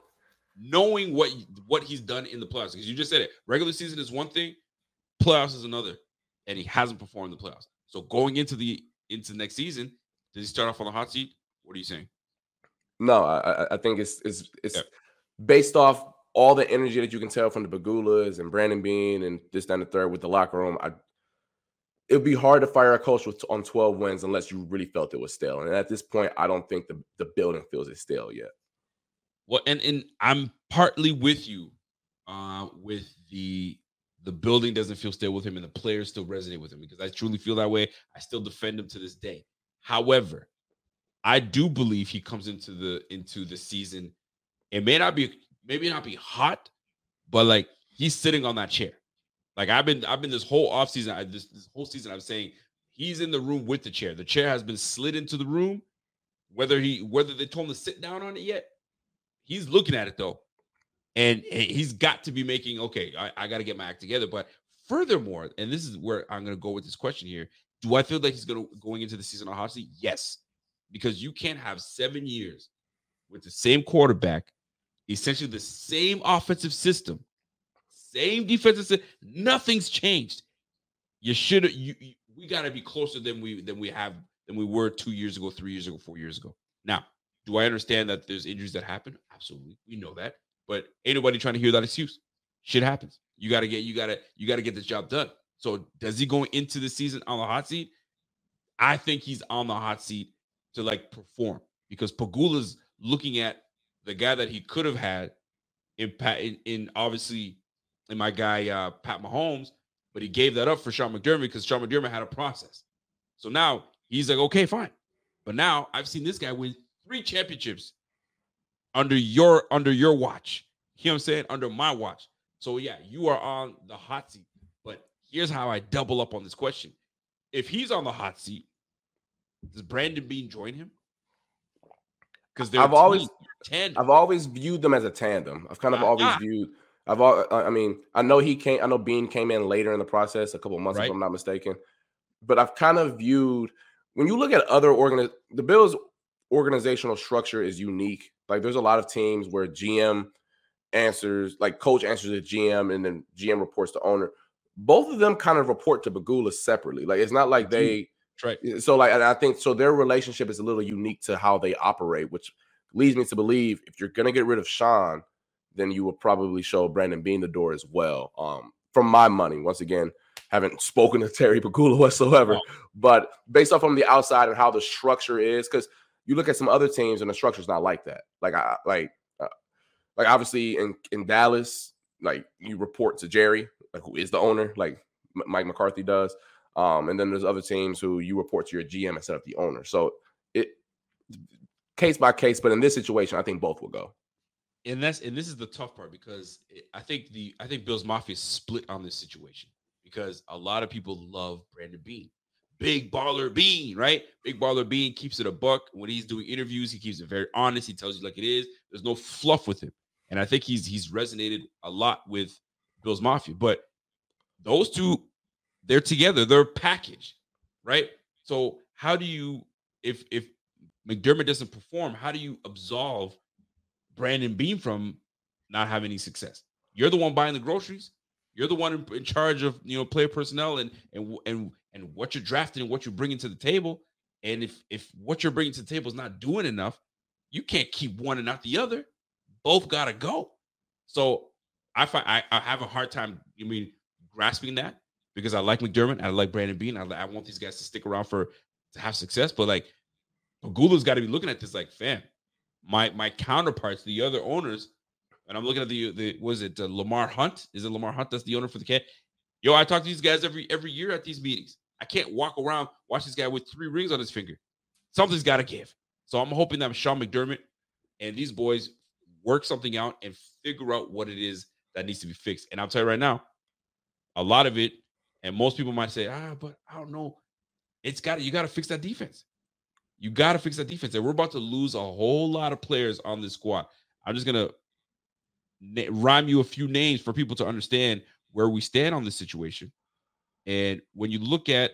what he's done in the playoffs, because you just said it. Regular season is one thing, playoffs is another, and he hasn't performed in the playoffs. So going into next season, does he start off on the hot seat? What are you saying? No, I think it's based off all the energy that you can tell from the Bagulas and Brandon Beane and this, that, and the third with the locker room. It would be hard to fire a coach on 12 wins unless you really felt it was stale. And at this point, I don't think the building feels it's stale yet. Well, and I'm partly with you with the building doesn't feel stale with him and the players still resonate with him, because I truly feel that way. I still defend him to this day. However, I do believe he comes into the season. It maybe not be hot, but like he's sitting on that chair. Like I've been this whole offseason, this whole season, I'm saying he's in the room with the chair. The chair has been slid into the room. Whether they told him to sit down on it yet, he's looking at it though. And he's got to be making, okay, I got to get my act together. But furthermore, and this is where I'm going to go with this question here. Do I feel like he's going into the season on hot seat? Yes. Because you can't have 7 years with the same quarterback, essentially the same offensive system, same defensive system. Nothing's changed. We got to be closer than we were 2 years ago, 3 years ago, 4 years ago. Now, do I understand that there's injuries that happen? Absolutely. We know that. But ain't nobody trying to hear that excuse. Shit happens. You gotta get this job done. So does he go into the season on the hot seat? I think he's on the hot seat to like perform, because Pagula's looking at the guy that he could have had in obviously in my guy Pat Mahomes, but he gave that up for Sean McDermott because Sean McDermott had a process. So now he's like, okay, fine. But now I've seen this guy win 3 championships under your watch. You know what I'm saying? Under my watch. So yeah, you are on the hot seat. But here's how I double up on this question. If he's on the hot seat, does Brandon Beane join him? Because I've always viewed them as a tandem. I've kind of always viewed. I know Beane came in later in the process, a couple of months, if I'm not mistaken. But I've kind of viewed, when you look at other the Bills' organizational structure is unique. Like there's a lot of teams where GM answers, like coach answers to GM, and then GM reports to owner. Both of them kind of report to Bagula separately. Like it's not like they. Right. So like I think so their relationship is a little unique to how they operate, which leads me to believe if you're gonna get rid of Sean, then you will probably show Brandon Beane the door as well. From my money, once again, haven't spoken to Terry Pagula whatsoever, but based off from the outside and how the structure is, because you look at some other teams and the structure is not like that. Like obviously in Dallas, like you report to Jerry, like who is the owner, like Mike McCarthy does. And then there's other teams who you report to your GM instead of the owner. So it case by case, but in this situation, I think both will go. And this is the tough part, because I think Bills Mafia is split on this situation, because a lot of people love Brandon Beane. Big baller Beane, right? Big baller Beane keeps it a buck. When he's doing interviews, he keeps it very honest. He tells you like it is. There's no fluff with him. And I think he's resonated a lot with Bills Mafia. But those two they're together, they're a package, right? So how do you, if McDermott doesn't perform, how do you absolve Brandon Beane from not having any success? You're the one buying the groceries. You're the one in charge of player personnel and what you're drafting and what you're bringing to the table. And if what you're bringing to the table is not doing enough, you can't keep one and not the other. Both gotta go. So I have a hard time grasping that, because I like McDermott, I like Brandon Beane. I want these guys to stick around to have success. But like, Pegula's got to be looking at this like, fam, my counterparts, the other owners. And I'm looking at the Lamar Hunt? Is it Lamar Hunt that's the owner for the Cat? Yo, I talk to these guys every year at these meetings. I can't walk around, watch this guy with 3 rings on his finger. Something's got to give. So I'm hoping that Sean McDermott and these boys work something out and figure out what it is that needs to be fixed. And I'll tell you right now, a lot of it, and most people might say, but I don't know. You got to fix that defense. You got to fix that defense. And we're about to lose a whole lot of players on this squad. I'm just going to rhyme you a few names for people to understand where we stand on this situation. And when you look at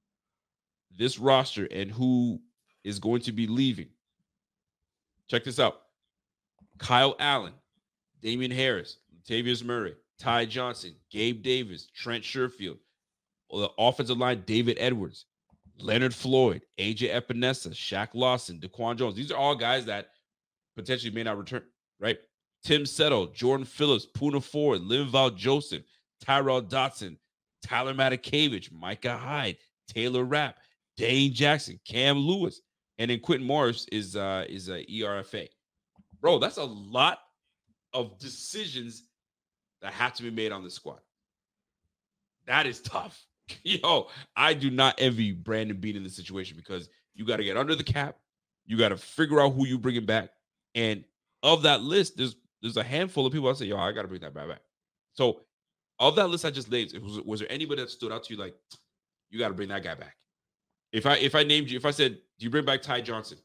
this roster and who is going to be leaving, check this out. Kyle Allen, Damian Harris, Latavius Murray, Ty Johnson, Gabe Davis, Trent Sherfield. The offensive line, David Edwards, Leonard Floyd, AJ Epinesa, Shaq Lawson, Daquan Jones. These are all guys that potentially may not return, right? Tim Settle, Jordan Phillips, Poona Ford, Linval Joseph, Tyrell Dotson, Tyler Matakevich, Micah Hyde, Taylor Rapp, Dane Jackson, Cam Lewis, and then Quentin Morris is a ERFA. Bro, that's a lot of decisions that have to be made on the squad. That is tough. Yo, I do not envy Brandon Beane in this situation, because you got to get under the cap. You got to figure out who you bringing back. And of that list, there's a handful of people I say, yo, I got to bring that back. So of that list I just named, was there anybody that stood out to you like, you got to bring that guy back? If I named you, if I said, do you bring back Ty Johnson?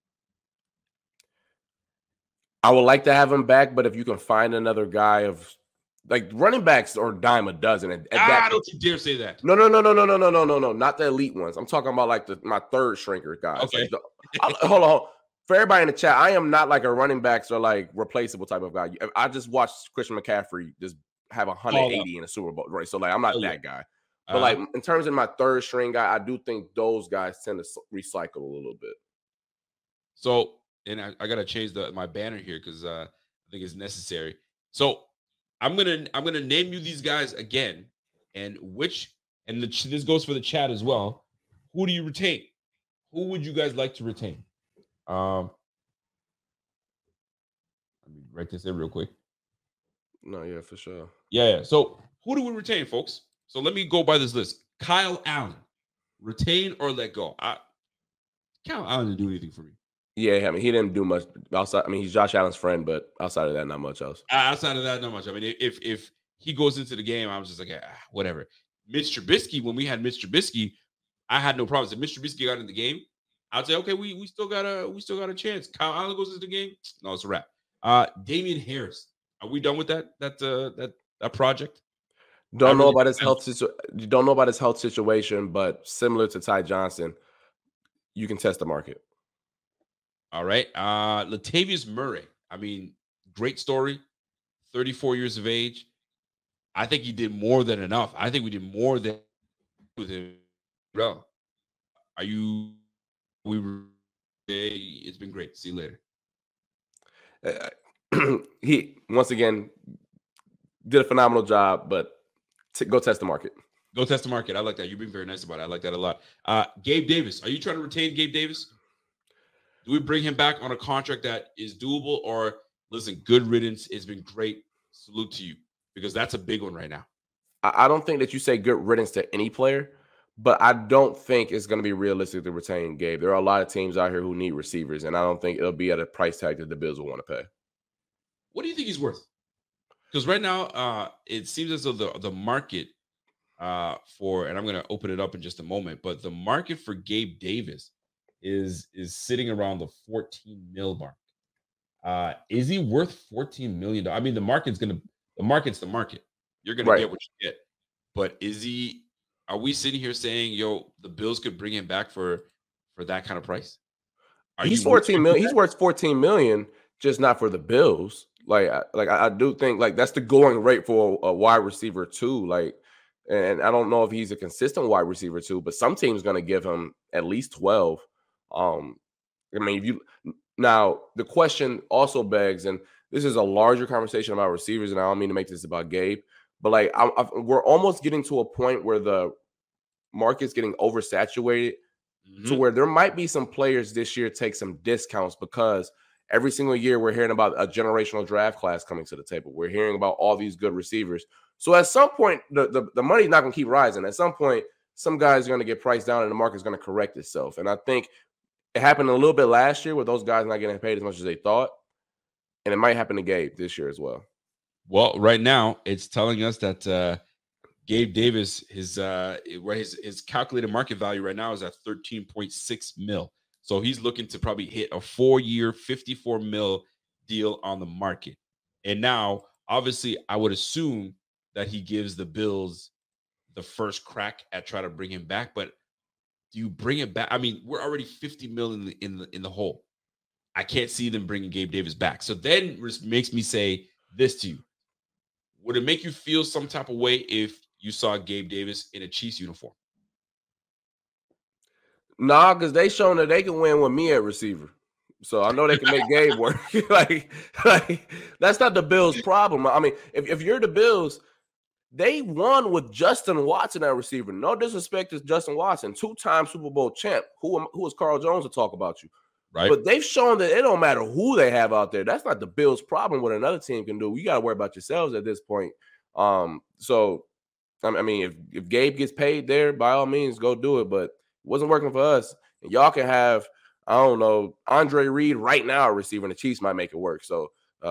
I would like to have him back, but if you can find another guy of like running backs or dime a dozen. Don't you dare say that. No, not the elite ones. I'm talking about like my third shrinker guys. Okay. Like hold on. For everybody in the chat, I am not like a running backs or like replaceable type of guy. I just watched Christian McCaffrey just have 180 in a Super Bowl, right? So like I'm not that guy. But like in terms of my third string guy, I do think those guys tend to recycle a little bit. So, and I gotta change my banner here because I think it's necessary. So I'm gonna name you these guys again, and this goes for the chat as well. Who do you retain? Who would you guys like to retain? Let me write this in real quick. No, yeah, for sure. Yeah. So who do we retain, folks? So let me go by this list. Kyle Allen, retain or let go? Kyle Allen didn't do anything for me. Yeah, I mean, he didn't do much outside. I mean, he's Josh Allen's friend, but outside of that, not much else. Outside of that, not much. I mean, if he goes into the game, I was just like, whatever. Mitch Trubisky, when we had Mitch Trubisky, I had no problems. If Mitch Trubisky got in the game, I'd say, okay, we still got a chance. Kyle Allen goes into the game, no, it's a wrap. Damian Harris, are we done with that project? Don't know about his health. You don't know about his health situation, but similar to Ty Johnson, you can test the market. All right. Latavius Murray. I mean, great story. 34 years of age. I think he did more than enough. I think we did more than with him. Bro, it's been great. See you later. He, once again, did a phenomenal job, but go test the market. Go test the market. I like that. You're being very nice about it. I like that a lot. Gabe Davis. Are you trying to retain Gabe Davis? Do we bring him back on a contract that is doable, or listen, good riddance? It's been great. Salute to you, because that's a big one right now. I don't think that you say good riddance to any player, but I don't think it's going to be realistic to retain Gabe. There are a lot of teams out here who need receivers, and I don't think it'll be at a price tag that the Bills will want to pay. What do you think he's worth? Because right now, it seems as though the market for, and I'm going to open it up in just a moment, but the market for Gabe Davis is sitting around the 14 mil mark. Is he worth $14 million? I mean, the market's the market. You're going to get what you get. But is he Are we sitting here saying, yo, the Bills could bring him back for that kind of price? He's 14 million. He's worth 14 million, just not for the Bills. I do think like that's the going rate for a wide receiver too. Like, and I don't know if he's a consistent wide receiver too, but some team's going to give him at least 12. I mean, now the question also begs, and this is a larger conversation about receivers, and I don't mean to make this about Gabe, but like we're almost getting to a point where the market's getting oversaturated to where there might be some players this year take some discounts because every single year we're hearing about a generational draft class coming to the table. We're hearing about all these good receivers. So at some point, the money's not going to keep rising. At some point, some guys are going to get priced down and the market's going to correct itself. And I think it happened a little bit last year with those guys not getting paid as much as they thought. And it might happen to Gabe this year as well. Well, right now it's telling us that Gabe Davis, his calculated market value right now is at 13.6 mil. So he's looking to probably hit a 4-year, 54 mil deal on the market. And now, obviously, I would assume that he gives the Bills the first crack at trying to bring him back. But do you bring him back? I mean, we're already 50 mil in the hole. I can't see them bringing Gabe Davis back. So then it makes me say this to you. Would it make you feel some type of way if you saw Gabe Davis in a Chiefs uniform? Nah, because they shown that they can win with me at receiver. So I know they can make Gabe work. like that's not the Bills' problem. I mean, if you're the Bills, they won with Justin Watson at receiver. No disrespect to Justin Watson, 2-time Super Bowl champ. Who is Carl Jones to talk about you? Right. But they've shown that it don't matter who they have out there. That's not the Bills' problem. What another team can do, you got to worry about yourselves at this point. So I mean, if Gabe gets paid there, by all means, go do it. But it wasn't working for us. And y'all can have, I don't know, Andre Reed right now receiving the Chiefs might make it work. So,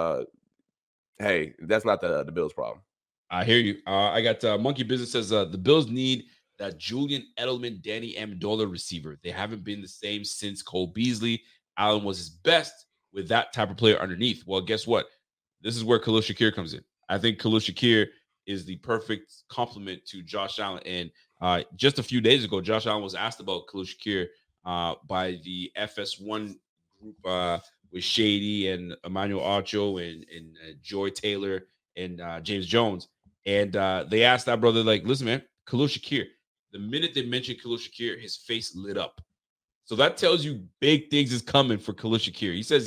hey, that's not the Bills' problem. I hear you. I got Monkey Business says the Bills need that Julian Edelman, Danny Amendola receiver. They haven't been the same since Cole Beasley. Allen was his best with that type of player underneath. Well, guess what? This is where Khalil Shakir comes in. I think Khalil Shakir is the perfect complement to Josh Allen. And just a few days ago, Josh Allen was asked about Khalil Shakir by the FS1 group with Shady and Emmanuel Ocho and Joy Taylor and James Jones. And they asked that brother, like, listen, man, Khalil Shakir. The minute they mentioned Khalil Shakir, his face lit up. So that tells you big things is coming for Khalil Shakir. He says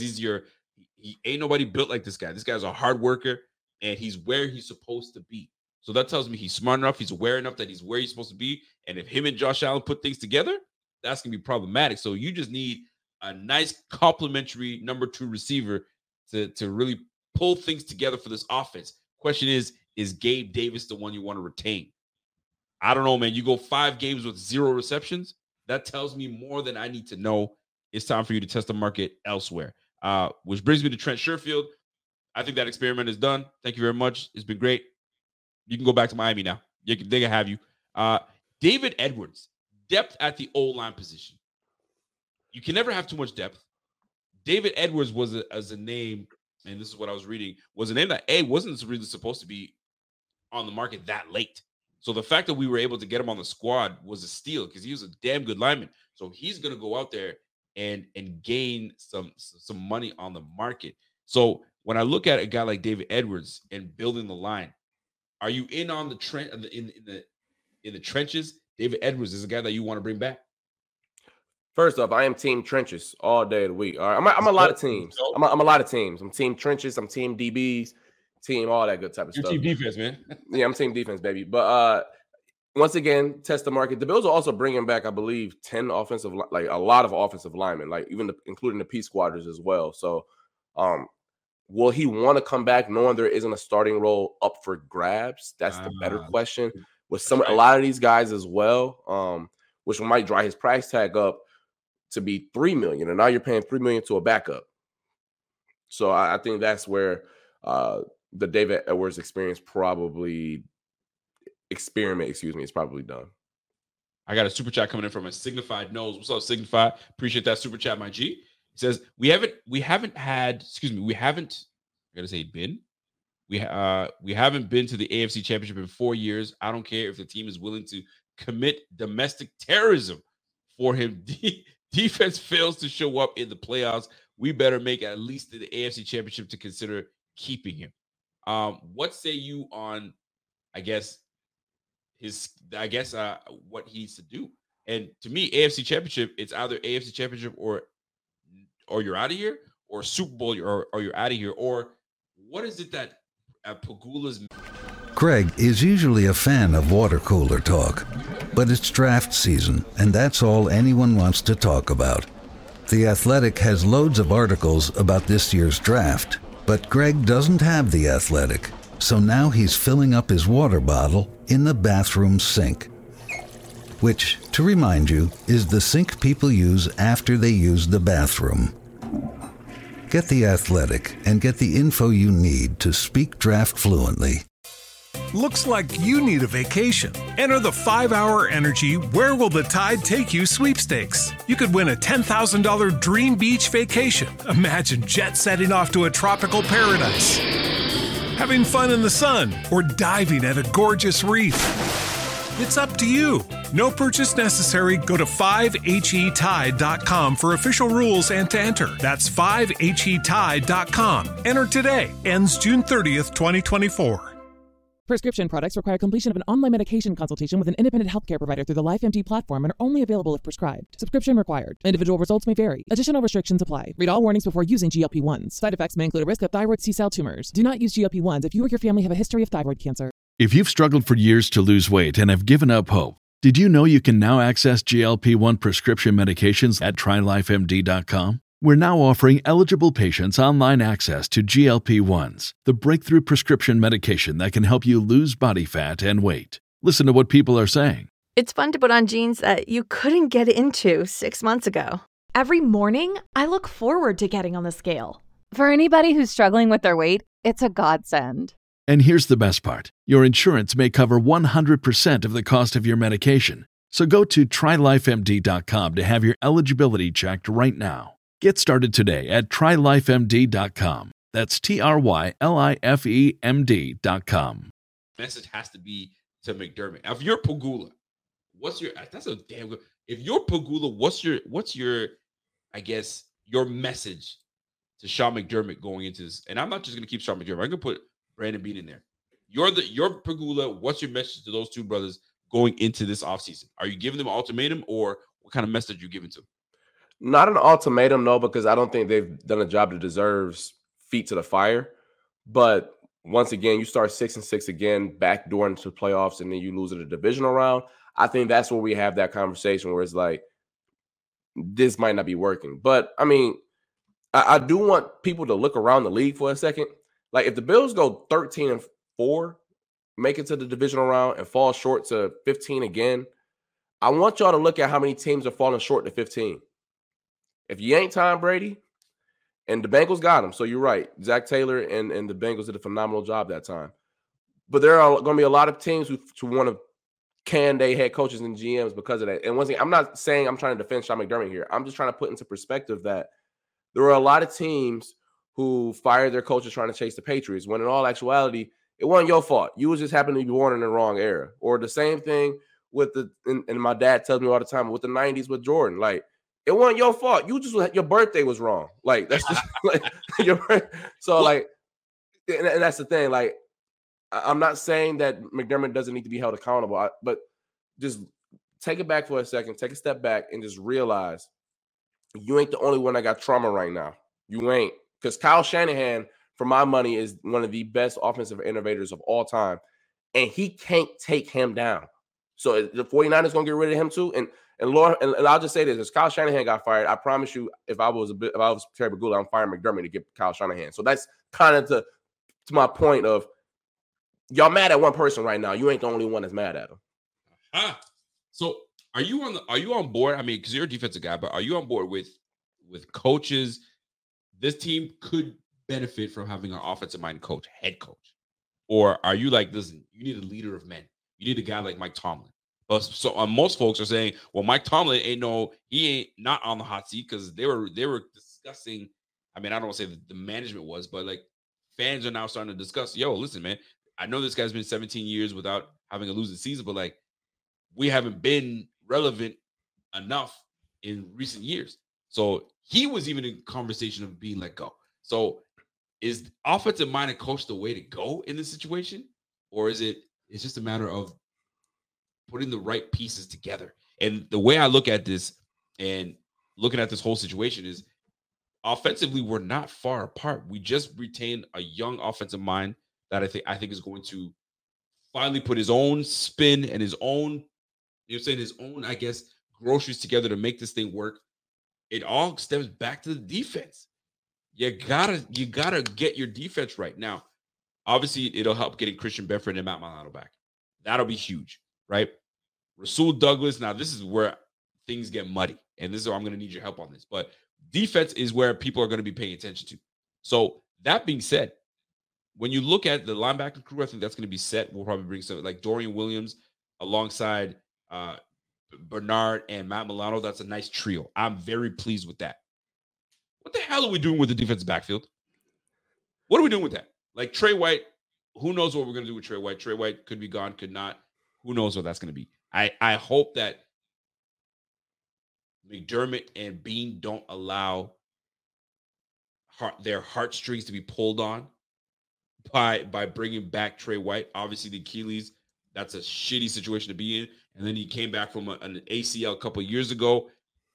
he ain't nobody built like this guy. This guy's a hard worker, and he's where he's supposed to be. So that tells me he's smart enough. He's aware enough that he's where he's supposed to be. And if him and Josh Allen put things together, that's going to be problematic. So you just need a nice complementary number 2 receiver to really pull things together for this offense. Question is Gabe Davis the one you want to retain? I don't know, man. You go 5 games with 0 receptions. That tells me more than I need to know. It's time for you to test the market elsewhere. Which brings me to Trent Sherfield. I think that experiment is done. Thank you very much. It's been great. You can go back to Miami now. They can have you. David Edwards, depth at the O-line position. You can never have too much depth. David Edwards was as a name, and this is what I was reading, was a name that wasn't really supposed to be on the market that late. So the fact that we were able to get him on the squad was a steal because he was a damn good lineman. So he's going to go out there and gain some money on the market. So when I look at a guy like David Edwards and building the line, are you in on the trend in the trenches? David Edwards is a guy that you want to bring back. First off, I am team trenches all day of the week. All right, I'm a lot of teams. I'm a lot of teams. I'm team trenches. I'm team DBs. Team all that good type of stuff. You're team defense, man. Yeah, I'm team defense, baby. But once again, test the market. The Bills are also bringing back, I believe, 10 offensive, like a lot of offensive linemen, like even including the P squatters as well. So, will he want to come back knowing there isn't a starting role up for grabs? That's the better question. With a lot of these guys as well, which might drive his price tag up to be $3 million, and now you're paying $3 million to a backup. So I think that's where the David Edwards experiment is probably done. I got a super chat coming in from a Signified Nose. What's up, Signified? Appreciate that super chat, my G. It says we haven't been to the AFC Championship in 4 years. I don't care if the team is willing to commit domestic terrorism for him. Defense fails to show up in the playoffs. We better make at least the AFC Championship to consider keeping him. What say you on, I guess, what he needs to do? And to me, AFC Championship, it's either AFC Championship or you're out of here, or Super Bowl or you're out of here, or what is it that Pegula's... Greg is usually a fan of water cooler talk, but it's draft season, and that's all anyone wants to talk about. The Athletic has loads of articles about this year's draft, but Greg doesn't have The Athletic, so now he's filling up his water bottle in the bathroom sink, which, to remind you, is the sink people use after they use the bathroom. Get The Athletic and get the info you need to speak draft fluently. Looks like you need a vacation. Enter the 5-Hour Energy Where Will the Tide Take You sweepstakes. You could win a $10,000 dream beach vacation. Imagine jet setting off to a tropical paradise, having fun in the sun, or diving at a gorgeous reef. It's up to you. No purchase necessary. Go to 5HETide.com for official rules and to enter. That's 5HETide.com. Enter today. Ends June 30th, 2024. Prescription products require completion of an online medication consultation with an independent healthcare provider through the LifeMD platform and are only available if prescribed. Subscription required. Individual results may vary. Additional restrictions apply. Read all warnings before using GLP-1s. Side effects may include a risk of thyroid C-cell tumors. Do not use GLP-1s if you or your family have a history of thyroid cancer. If you've struggled for years to lose weight and have given up hope, did you know you can now access GLP-1 prescription medications at TryLifeMD.com? We're now offering eligible patients online access to GLP-1s, the breakthrough prescription medication that can help you lose body fat and weight. Listen to what people are saying. It's fun to put on jeans that you couldn't get into 6 months ago. Every morning, I look forward to getting on the scale. For anybody who's struggling with their weight, it's a godsend. And here's the best part. Your insurance may cover 100% of the cost of your medication. So go to TryLifeMD.com to have your eligibility checked right now. Get started today at TryLifeMD.com. That's TryLifeMD.com. Message has to be to McDermott. Now, if you're Pegula, what's your... That's a damn good... If you're Pegula, what's your, I guess, your message to Sean McDermott going into this? And I'm not just going to keep Sean McDermott. I'm going to put Brandon Beane in there. You're Pegula. What's your message to those two brothers going into this offseason? Are you giving them an ultimatum, or what kind of message are you giving to them? Not an ultimatum, no, because I don't think they've done a job that deserves feet to the fire. But once again, you start 6-6 again, backdoor into playoffs, and then you lose in the divisional round. I think that's where we have that conversation where it's like, this might not be working. But, I mean, I do want people to look around the league for a second. Like, if the Bills go 13-4, make it to the divisional round, and fall short to 15 again, I want y'all to look at how many teams are falling short to 15. If you ain't Tom Brady, and the Bengals got him, so you're right. Zach Taylor and the Bengals did a phenomenal job that time. But there are going to be a lot of teams who want to can their head coaches and GMs because of that. And once again, I'm not saying I'm trying to defend Sean McDermott here. I'm just trying to put into perspective that there are a lot of teams who fired their coaches trying to chase the Patriots, when in all actuality, it wasn't your fault. You was just happened to be born in the wrong era. Or the same thing with and my dad tells me all the time, with the 90s with Jordan. Like, it wasn't your fault. Your birthday was wrong. Like, that's just like so like, and that's the thing. Like, I'm not saying that McDermott doesn't need to be held accountable, but just take it back for a second, take a step back, and just realize you ain't the only one that got trauma right now. You ain't, because Kyle Shanahan, for my money, is one of the best offensive innovators of all time, and he can't take him down. So the 49ers going to get rid of him too, and Lord, and I'll just say this: as Kyle Shanahan got fired, I promise you, if I was Terry Pegula, I'm firing McDermott to get Kyle Shanahan. So that's kind of to my point of, y'all mad at one person right now. You ain't the only one that's mad at him. So are you on board? I mean, because you're a defensive guy, but are you on board with coaches? This team could benefit from having an offensive minded coach, head coach, or are you like, listen, you need a leader of men. You need a guy like Mike Tomlin. So most folks are saying, well, Mike Tomlin he ain't not on the hot seat, because they were discussing. I mean, I don't want to say that the management was, but like, fans are now starting to discuss, yo, listen, man, I know this guy's been 17 years without having a losing season, but like, we haven't been relevant enough in recent years. So he was even in conversation of being let go. So is offensive minded coach the way to go in this situation? Or it's just a matter of putting the right pieces together? And the way I look at this and looking at this whole situation is offensively, we're not far apart. We just retained a young offensive mind that I think is going to finally put his own spin and his own, his own, I guess, groceries together to make this thing work. It all stems back to the defense. You gotta get your defense right. Now, obviously, it'll help getting Christian Benford and Matt Milano back. That'll be huge, right? Rasul Douglas. Now, this is where things get muddy, and this is where I'm going to need your help on this. But defense is where people are going to be paying attention to. So that being said, when you look at the linebacker crew, I think that's going to be set. We'll probably bring some like Dorian Williams alongside Bernard and Matt Milano. That's a nice trio. I'm very pleased with that. What the hell are we doing with the defensive backfield? What are we doing with that? Like Trey White, who knows what we're going to do with Trey White? Trey White could be gone, could not. Who knows what that's going to be? I hope that McDermott and Bean don't allow their heartstrings to be pulled on by bringing back Trey White. Obviously, the Achilles, that's a shitty situation to be in. And then he came back from an ACL a couple of years ago.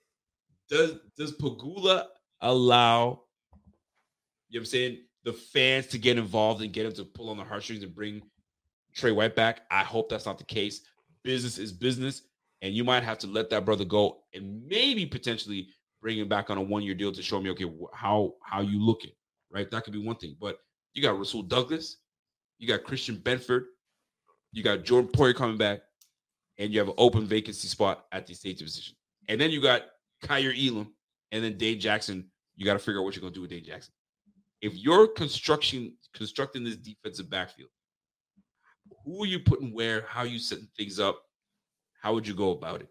Does Pegula allow, you know what I'm saying, the fans to get involved and get him to pull on the heartstrings and bring Trey White back? I hope that's not the case. Business is business, and you might have to let that brother go and maybe potentially bring him back on a one-year deal to show me, okay, how you looking, right? That could be one thing. But you got Rasul Douglas, you got Christian Benford, you got Jordan Poyer coming back, and you have an open vacancy spot at the safety position. And then you got Kyer Elam, and then Dave Jackson. You got to figure out what you're going to do with Dave Jackson. If you're constructing this defensive backfield, who are you putting where? How are you setting things up? How would you go about it?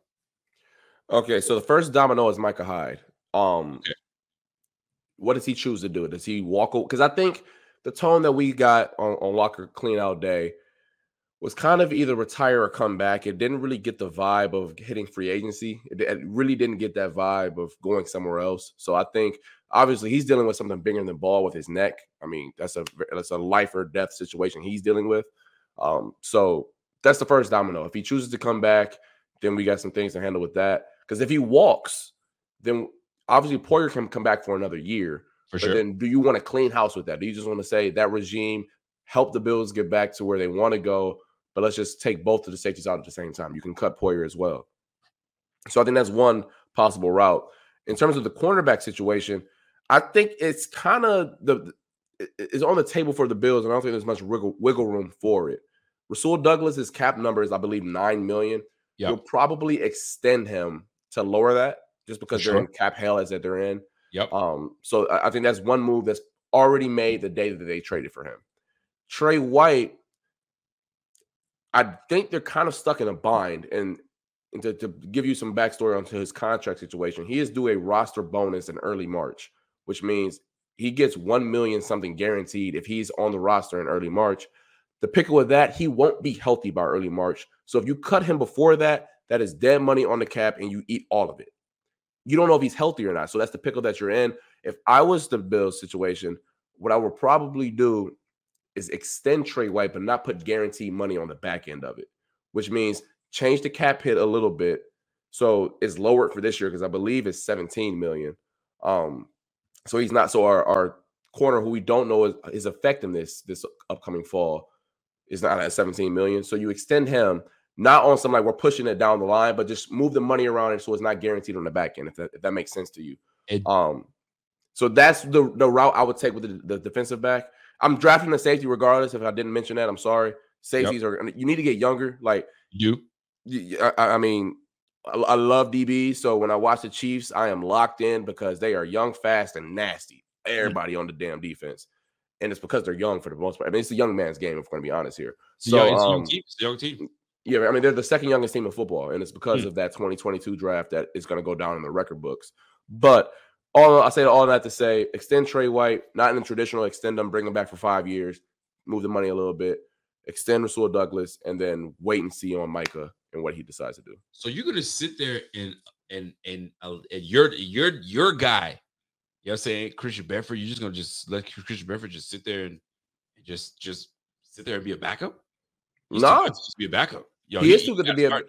Okay, so the first domino is Micah Hyde. Okay. What does he choose to do? Does he walk over? Because I think the tone that we got on Walker Cleanout Day was kind of either retire or come back. It didn't really get the vibe of hitting free agency. It really didn't get that vibe of going somewhere else. So I think obviously he's dealing with something bigger than ball with his neck. I mean, that's a life or death situation he's dealing with. So that's the first domino. If he chooses to come back, then we got some things to handle with that. Because if he walks, then obviously Poyer can come back for another year. For sure. Then do you want to clean house with that? Do you just want to say that regime helped the Bills get back to where they want to go, but let's just take both of the safeties out at the same time? You can cut Poyer as well. So I think that's one possible route. In terms of the cornerback situation, I think it's kind of it's on the table for the Bills, and I don't think there's much wiggle room for it. Rasul Douglas's cap number is, I believe, $9 million. Yep. You'll probably extend him to lower that just because they're in cap hell as that they're in. Yep. So I think that's one move that's already made the day that they traded for him. Trey White, I think they're kind of stuck in a bind. And to give you some backstory onto his contract situation, he is due a roster bonus in early March, which means he gets $1 million something guaranteed if he's on the roster in early March. The pickle with that, he won't be healthy by early March. So if you cut him before that, that is dead money on the cap and you eat all of it. You don't know if he's healthy or not. So that's the pickle that you're in. If I was the Bills situation, what I would probably do is extend Trey White, but not put guaranteed money on the back end of it, which means change the cap hit a little bit. So it's lowered for this year because I believe it's $17 million. So he's not. So our corner, who we don't know his effectiveness this upcoming fall, is not at $17 million. So you extend him, not on something like we're pushing it down the line, but just move the money around and so it's not guaranteed on the back end, if that makes sense to you. So that's the route I would take with the defensive back. I'm drafting the safety regardless. If I didn't mention that, I'm sorry. Safeties you need to get younger. Like I mean, I love DBs. So when I watch the Chiefs, I am locked in because they are young, fast, and nasty. Everybody on the damn defense. And it's because they're young for the most part. I mean, it's a young man's game, if we're going to be honest here. So, it's a young team. Yeah, I mean, they're the second youngest team in football, and it's because of that 2022 draft that is going to go down in the record books. But I say all that to say, extend Trey White, not in the traditional extend him, bring him back for 5 years, move the money a little bit, extend Rasul Douglas, and then wait and see on Micah in what he decides to do. So you're gonna sit there and your guy, you know what I'm saying, Christian Benford, you're just gonna let Christian Benford just sit there and just sit there and be a backup? No, just be a backup. Yo, he is too good to be a.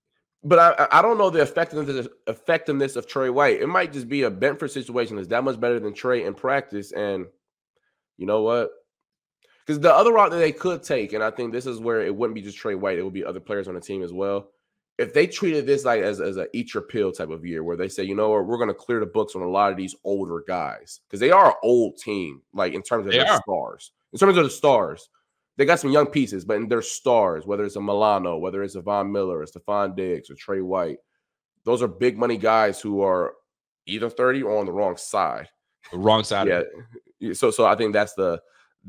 But I don't know the effectiveness of Trey White. It might just be a Benford situation that's that much better than Trey in practice. And you know what? Because the other route that they could take, and I think this is where it wouldn't be just Trey White, it would be other players on the team as well. If they treated this like as a eat your pill type of year, where they say, you know what, we're going to clear the books on a lot of these older guys, because they are an old team, like in terms of their stars. In terms of the stars, they got some young pieces, but in their stars, whether it's a Milano, whether it's a Von Miller, or Stephon Diggs, or Trey White, those are big money guys who are either 30 or on the wrong side. The wrong side. Yeah. So I think that's the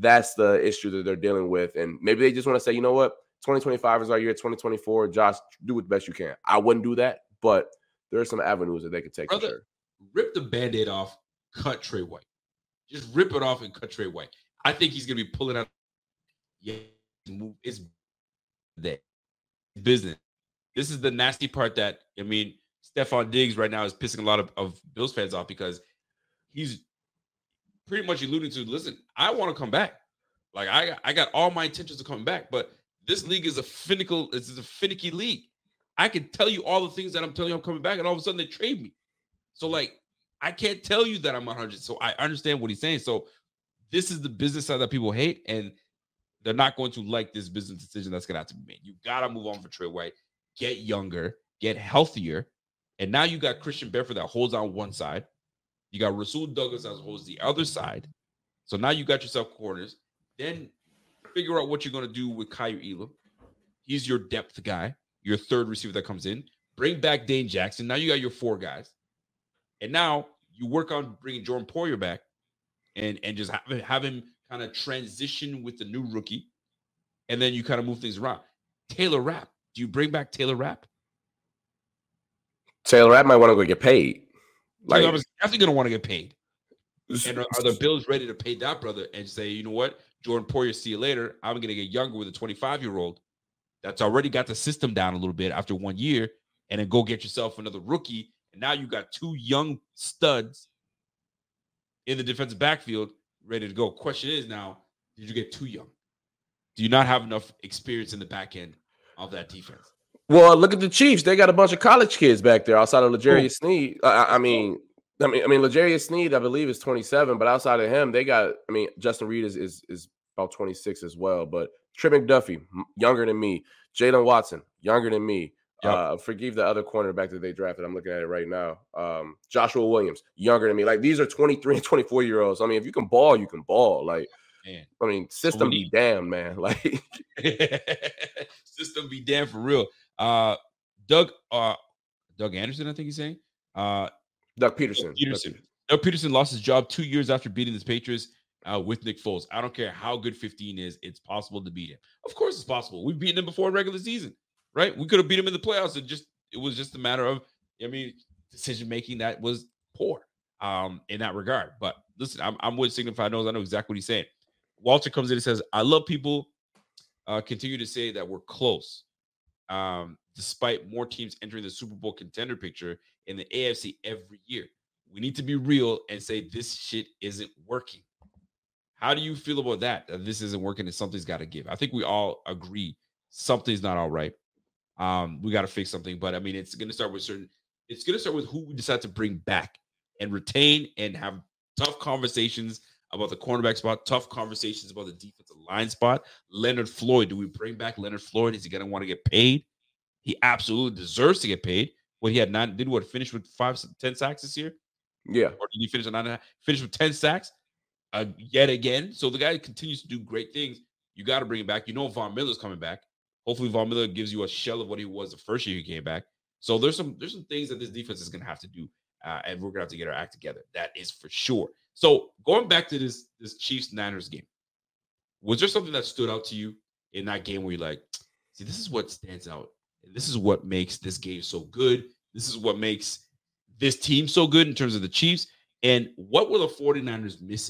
issue that they're dealing with. And maybe they just want to say, you know what, 2025 is our year, 2024. Josh, do what the best you can. I wouldn't do that, but there are some avenues that they could take. Brother, rip the Band-Aid off, cut Trey White. Just rip it off and cut Trey White. I think he's going to be pulling out. Yeah, it's that business. This is the nasty part that, I mean, Stephon Diggs right now is pissing a lot of Bills fans off because he's pretty much alluding to, listen, I want to come back. Like, I got all my intentions of coming back, but this league is a finicky league. I can tell you all the things that I'm telling you I'm coming back, and all of a sudden they trade me. So, like, I can't tell you that I'm 100. So I understand what he's saying. So this is the business side that people hate, and they're not going to like this business decision that's going to have to be made. You got to move on for Trey White, get younger, get healthier. And now you got Christian Benford that holds on one side. You got Rasul Douglas that holds the other side. So now you got yourself corners. Then figure out what you're going to do with Kaiir Elam. He's your depth guy, your third receiver that comes in. Bring back Dane Jackson. Now you got your four guys. And now you work on bringing Jordan Poyer back and just have him kind of transition with the new rookie. And then you kind of move things around. Taylor Rapp. Do you bring back Taylor Rapp? Taylor Rapp might want to go get paid. Like, Taylor Rapp is definitely going to want to get paid. And are the Bills ready to pay that brother and say, you know what, Jordan Poyer, see you later. I'm going to get younger with a 25-year-old that's already got the system down a little bit after 1 year, and then go get yourself another rookie. And now you got two young studs in the defensive backfield ready to go. Question is now, did you get too young? Do you not have enough experience in the back end of that defense? Well, look at the Chiefs. They got a bunch of college kids back there outside of L'Jarius Sneed. I mean, L'Jarius Sneed, I believe, is 27, but outside of him, they got, Justin Reed is about 26 as well. But Trey McDuffie, younger than me. Jalen Watson, younger than me. Yep. Forgive the other cornerback that they drafted. I'm looking at it right now. Joshua Williams, younger than me. Like, these are 23 and 24-year-olds. If you can ball, you can ball. Like, man. System be damned, man. Like, system be damned for real. Doug Anderson, I think he's saying. Doug Peterson. Doug Peterson lost his job 2 years after beating the Patriots with Nick Foles. I don't care how good 15 is. It's possible to beat him. Of course it's possible. We've beaten him before in regular season, right? We could have beat him in the playoffs. It was just a matter of, decision-making that was poor in that regard. But listen, I'm with Signify Knows. I know exactly what he's saying. Walter comes in and says, I love people continue to say that we're close. Despite more teams entering the Super Bowl contender picture in the AFC every year. We need to be real and say this shit isn't working. How do you feel about that? That this isn't working and something's got to give? I think we all agree something's not all right. We got to fix something, but it's going to start with who we decide to bring back and retain and have tough conversations about the cornerback spot, tough conversations about the defensive line spot. Leonard Floyd, do we bring back Leonard Floyd? Is he going to want to get paid? He absolutely deserves to get paid. What he had finish with 10 sacks this year? Yeah. Or did he finish at 9.5? Finish with 10 sacks yet again. So the guy continues to do great things. You got to bring him back. Von Miller's coming back. Hopefully Von Miller gives you a shell of what he was the first year he came back. So there's some things that this defense is going to have to do, and we're going to have to get our act together. That is for sure. So going back to this Chiefs-Niners game, was there something that stood out to you in that game where you're like, see, this is what stands out, and this is what makes this game so good. This is what makes this team so good in terms of the Chiefs. And what were the 49ers missing?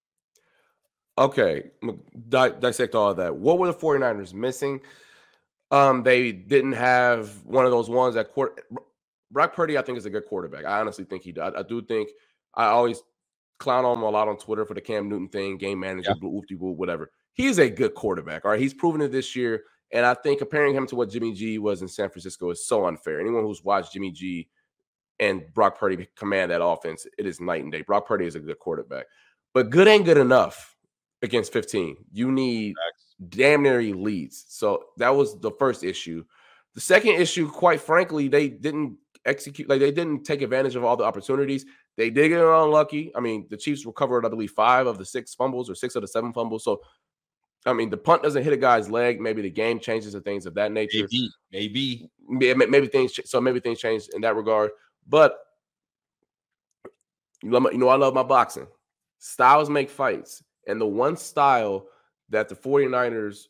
Okay, dissect all of that. What were the 49ers missing? They didn't have one of those ones that Brock Purdy, I think, is a good quarterback. I honestly think he does. I do think I always clown on him a lot on Twitter for the Cam Newton thing, game manager, whatever. He's a good quarterback. All right. He's proven it this year. And I think comparing him to what Jimmy G was in San Francisco is so unfair. Anyone who's watched Jimmy G and Brock Purdy command that offense, it is night and day. Brock Purdy is a good quarterback. But good ain't good enough against 15. You need damn near leads. So that was the first issue. The second issue, quite frankly, they didn't execute, like they didn't take advantage of all the opportunities. They did get unlucky. I mean, the Chiefs recovered, I believe, 5 of the 6 fumbles or 6 of the 7 fumbles. So, I mean, the punt doesn't hit a guy's leg. Maybe the game changes or things of that nature. Maybe things. So maybe things change in that regard. But I love my boxing. Styles make fights, and the one style that the 49ers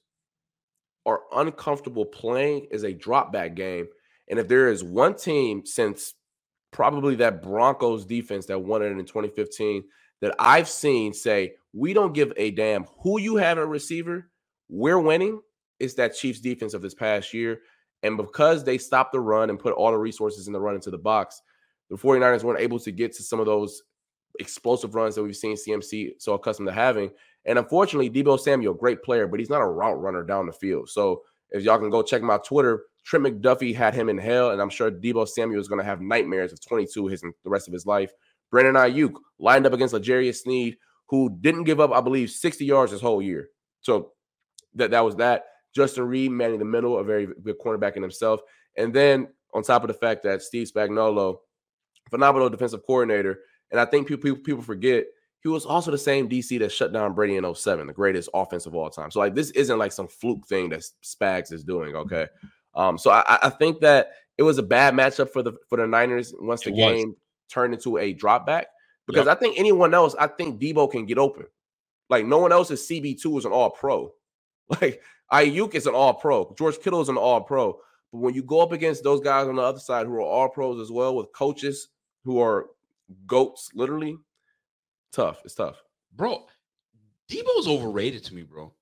are uncomfortable playing is a drop back game. And if there is one team since probably that Broncos defense that won it in 2015 that I've seen say, we don't give a damn who you have at receiver, we're winning, it's that Chiefs defense of this past year. And because they stopped the run and put all the resources in the run into the box, the 49ers weren't able to get to some of those explosive runs that we've seen CMC so accustomed to having. And unfortunately, Deebo Samuel, great player, but he's not a route runner down the field. So if y'all can go check my Twitter, Trent McDuffie had him in hell, and I'm sure Deebo Samuel is going to have nightmares of 22 the rest of his life. Brandon Ayuk lined up against L'Jarius Sneed, who didn't give up, I believe, 60 yards this whole year. So that was that. Justin Reed manning the middle, a very good cornerback in himself. And then on top of the fact that Steve Spagnuolo, phenomenal defensive coordinator, and I think people forget, he was also the same DC that shut down Brady in 2007, the greatest offense of all time. So, like, this isn't like some fluke thing that Spags is doing, okay? So I think that it was a bad matchup for the Niners once the game turned into a drop back. Because I think anyone else, I think Deebo can get open. Like, no one else is CB2 is an all-pro. Like, Ayuk is an all-pro. George Kittle is an all-pro. But when you go up against those guys on the other side who are all-pros as well with coaches who are GOATs, literally, tough. It's tough. Bro, Deebo's overrated to me, bro.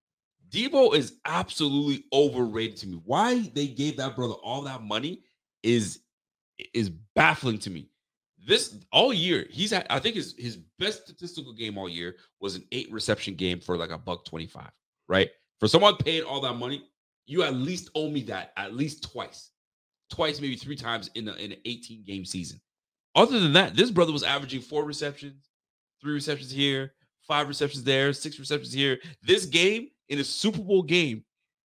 Deebo is absolutely overrated to me. Why they gave that brother all that money is baffling to me. This all year, he's had, I think his best statistical game all year was an 8 reception game for like $125, right? For someone paying all that money, you at least owe me that at least twice, maybe 3 times in an 18 game season. Other than that, this brother was averaging 4 receptions, 3 receptions here, 5 receptions there, 6 receptions here. This game, in a Super Bowl game,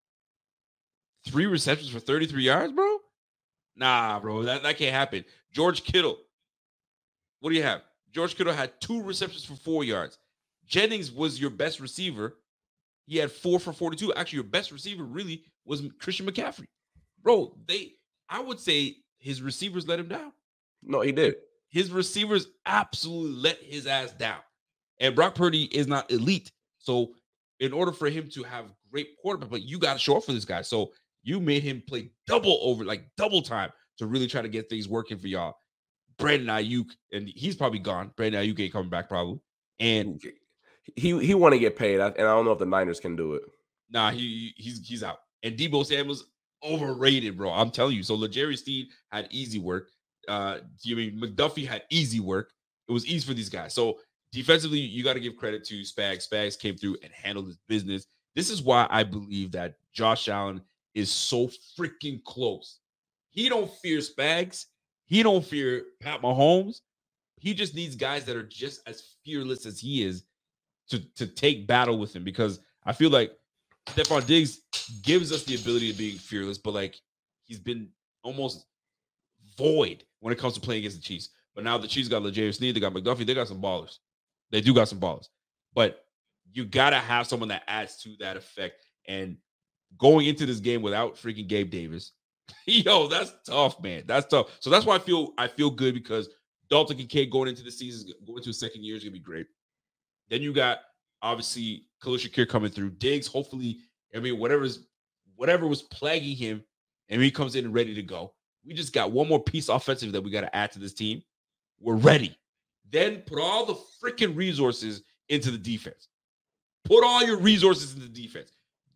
3 receptions for 33 yards, bro? Nah, bro, that can't happen. George Kittle, what do you have? George Kittle had 2 receptions for 4 yards. Jennings was your best receiver. He had 4 for 42. Actually, your best receiver really was Christian McCaffrey. Bro, I would say his receivers let him down. No, he did. His receivers absolutely let his ass down. And Brock Purdy is not elite. So in order for him to have great quarterback play, you got to show up for this guy. So you made him play double time to really try to get things working for y'all. Brandon Ayuk, and he's probably gone. Brandon Ayuk ain't coming back probably. And he want to get paid, and I don't know if the Niners can do it. Nah, he's out. And Deebo Samuel's overrated, bro. I'm telling you. So L'Jarius Sneed had easy work. McDuffie had easy work. It was easy for these guys. So defensively, you got to give credit to Spags. Spags came through and handled his business. This is why I believe that Josh Allen is so freaking close. He don't fear Spags. He don't fear Pat Mahomes. He just needs guys that are just as fearless as he is to take battle with him, because I feel like Stephon Diggs gives us the ability of being fearless, but like he's been almost void when it comes to playing against the Chiefs. But now the Chiefs got L'Jarius Sneed, they got McDuffie, they got some ballers. They do got some ballers. But you got to have someone that adds to that effect. And going into this game without freaking Gabe Davis, yo, that's tough, man. That's tough. So that's why I feel good, because Dalton Kincaid going into the season, going into his second year is going to be great. Then you got, obviously, Khalil Shakir coming through. Diggs, hopefully, I mean, whatever was plaguing him, and he comes in and ready to go. We just got one more piece offensive that we got to add to this team. We're ready. Then put all the freaking resources into the defense. Put all your resources into the defense.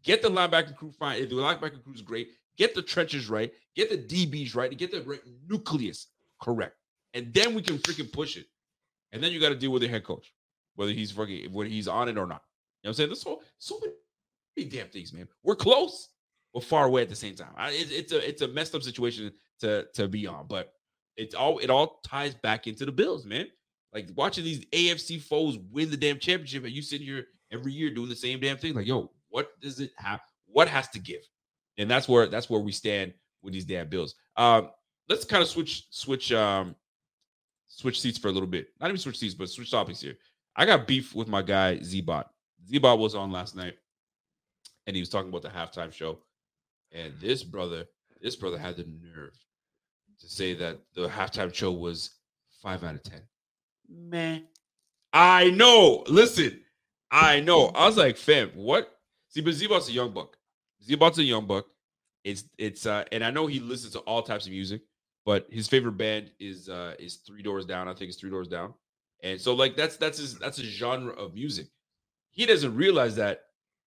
Get the linebacker crew fine. If the linebacker crew is great, get the trenches right, get the DBs right, and get the right nucleus correct. And then we can freaking push it. And then you got to deal with the head coach, whether he's on it or not. You know what I'm saying? There's so many damn things, man. We're close, but far away at the same time. It's a messed up situation to be on, but it all ties back into the Bills, man. Like watching these AFC foes win the damn championship, and you sit here every year doing the same damn thing. Like, yo, what does it have? What has to give? And that's where we stand with these damn Bills. Let's kind of switch seats for a little bit. Not even switch seats, but switch topics here. I got beef with my guy Z-Bot. Z-Bot was on last night, and he was talking about the halftime show. And this brother had the nerve to say that the halftime show was 5 out of 10. Man, I know. Listen, I know. I was like, fam, what? See, but Z-Bot's a young buck. It's and I know he listens to all types of music, but his favorite band is 3 Doors Down. I think it's 3 Doors Down. And so like that's a genre of music. He doesn't realize that.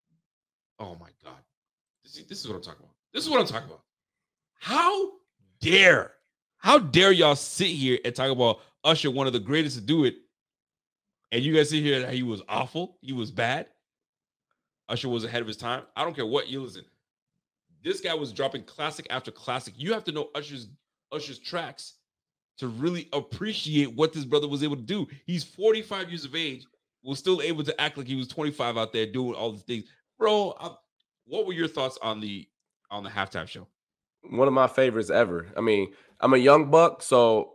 Oh my God. This is what I'm talking about. How dare y'all sit here and talk about Usher, one of the greatest to do it, and you guys sit here that he was awful, he was bad. Usher was ahead of his time. I don't care what you listen. This guy was dropping classic after classic. You have to know Usher's tracks to really appreciate what this brother was able to do. He's 45 years of age, was still able to act like he was 25 out there doing all these things. Bro, what were your thoughts on the halftime show? One of my favorites ever. I mean, I'm a young buck, so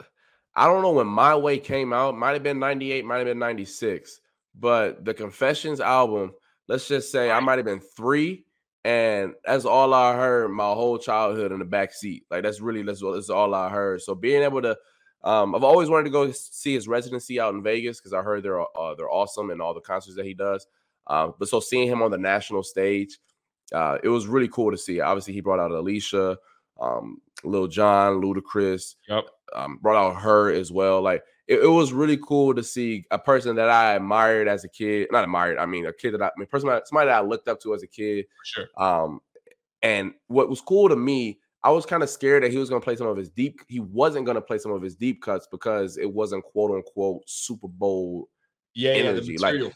I don't know when My Way came out. Might have been 98, might have been 96. But the Confessions album, let's just say I might have been 3, and that's all I heard my whole childhood in the back seat. Like that's all I heard. So being able to, I've always wanted to go see his residency out in Vegas because I heard they're awesome and all the concerts that he does. But so seeing him on the national stage, it was really cool to see. Obviously, he brought out Alicia, Lil Jon, Ludacris. Yep. Brought out her as well. Like it was really cool to see a person that I admired as a kid. Not admired. I mean, somebody that I looked up to as a kid. For sure. And what was cool to me, I was kind of scared that he was going to play some of his deep. He wasn't going to play some of his deep cuts because it wasn't quote unquote Super Bowl energy.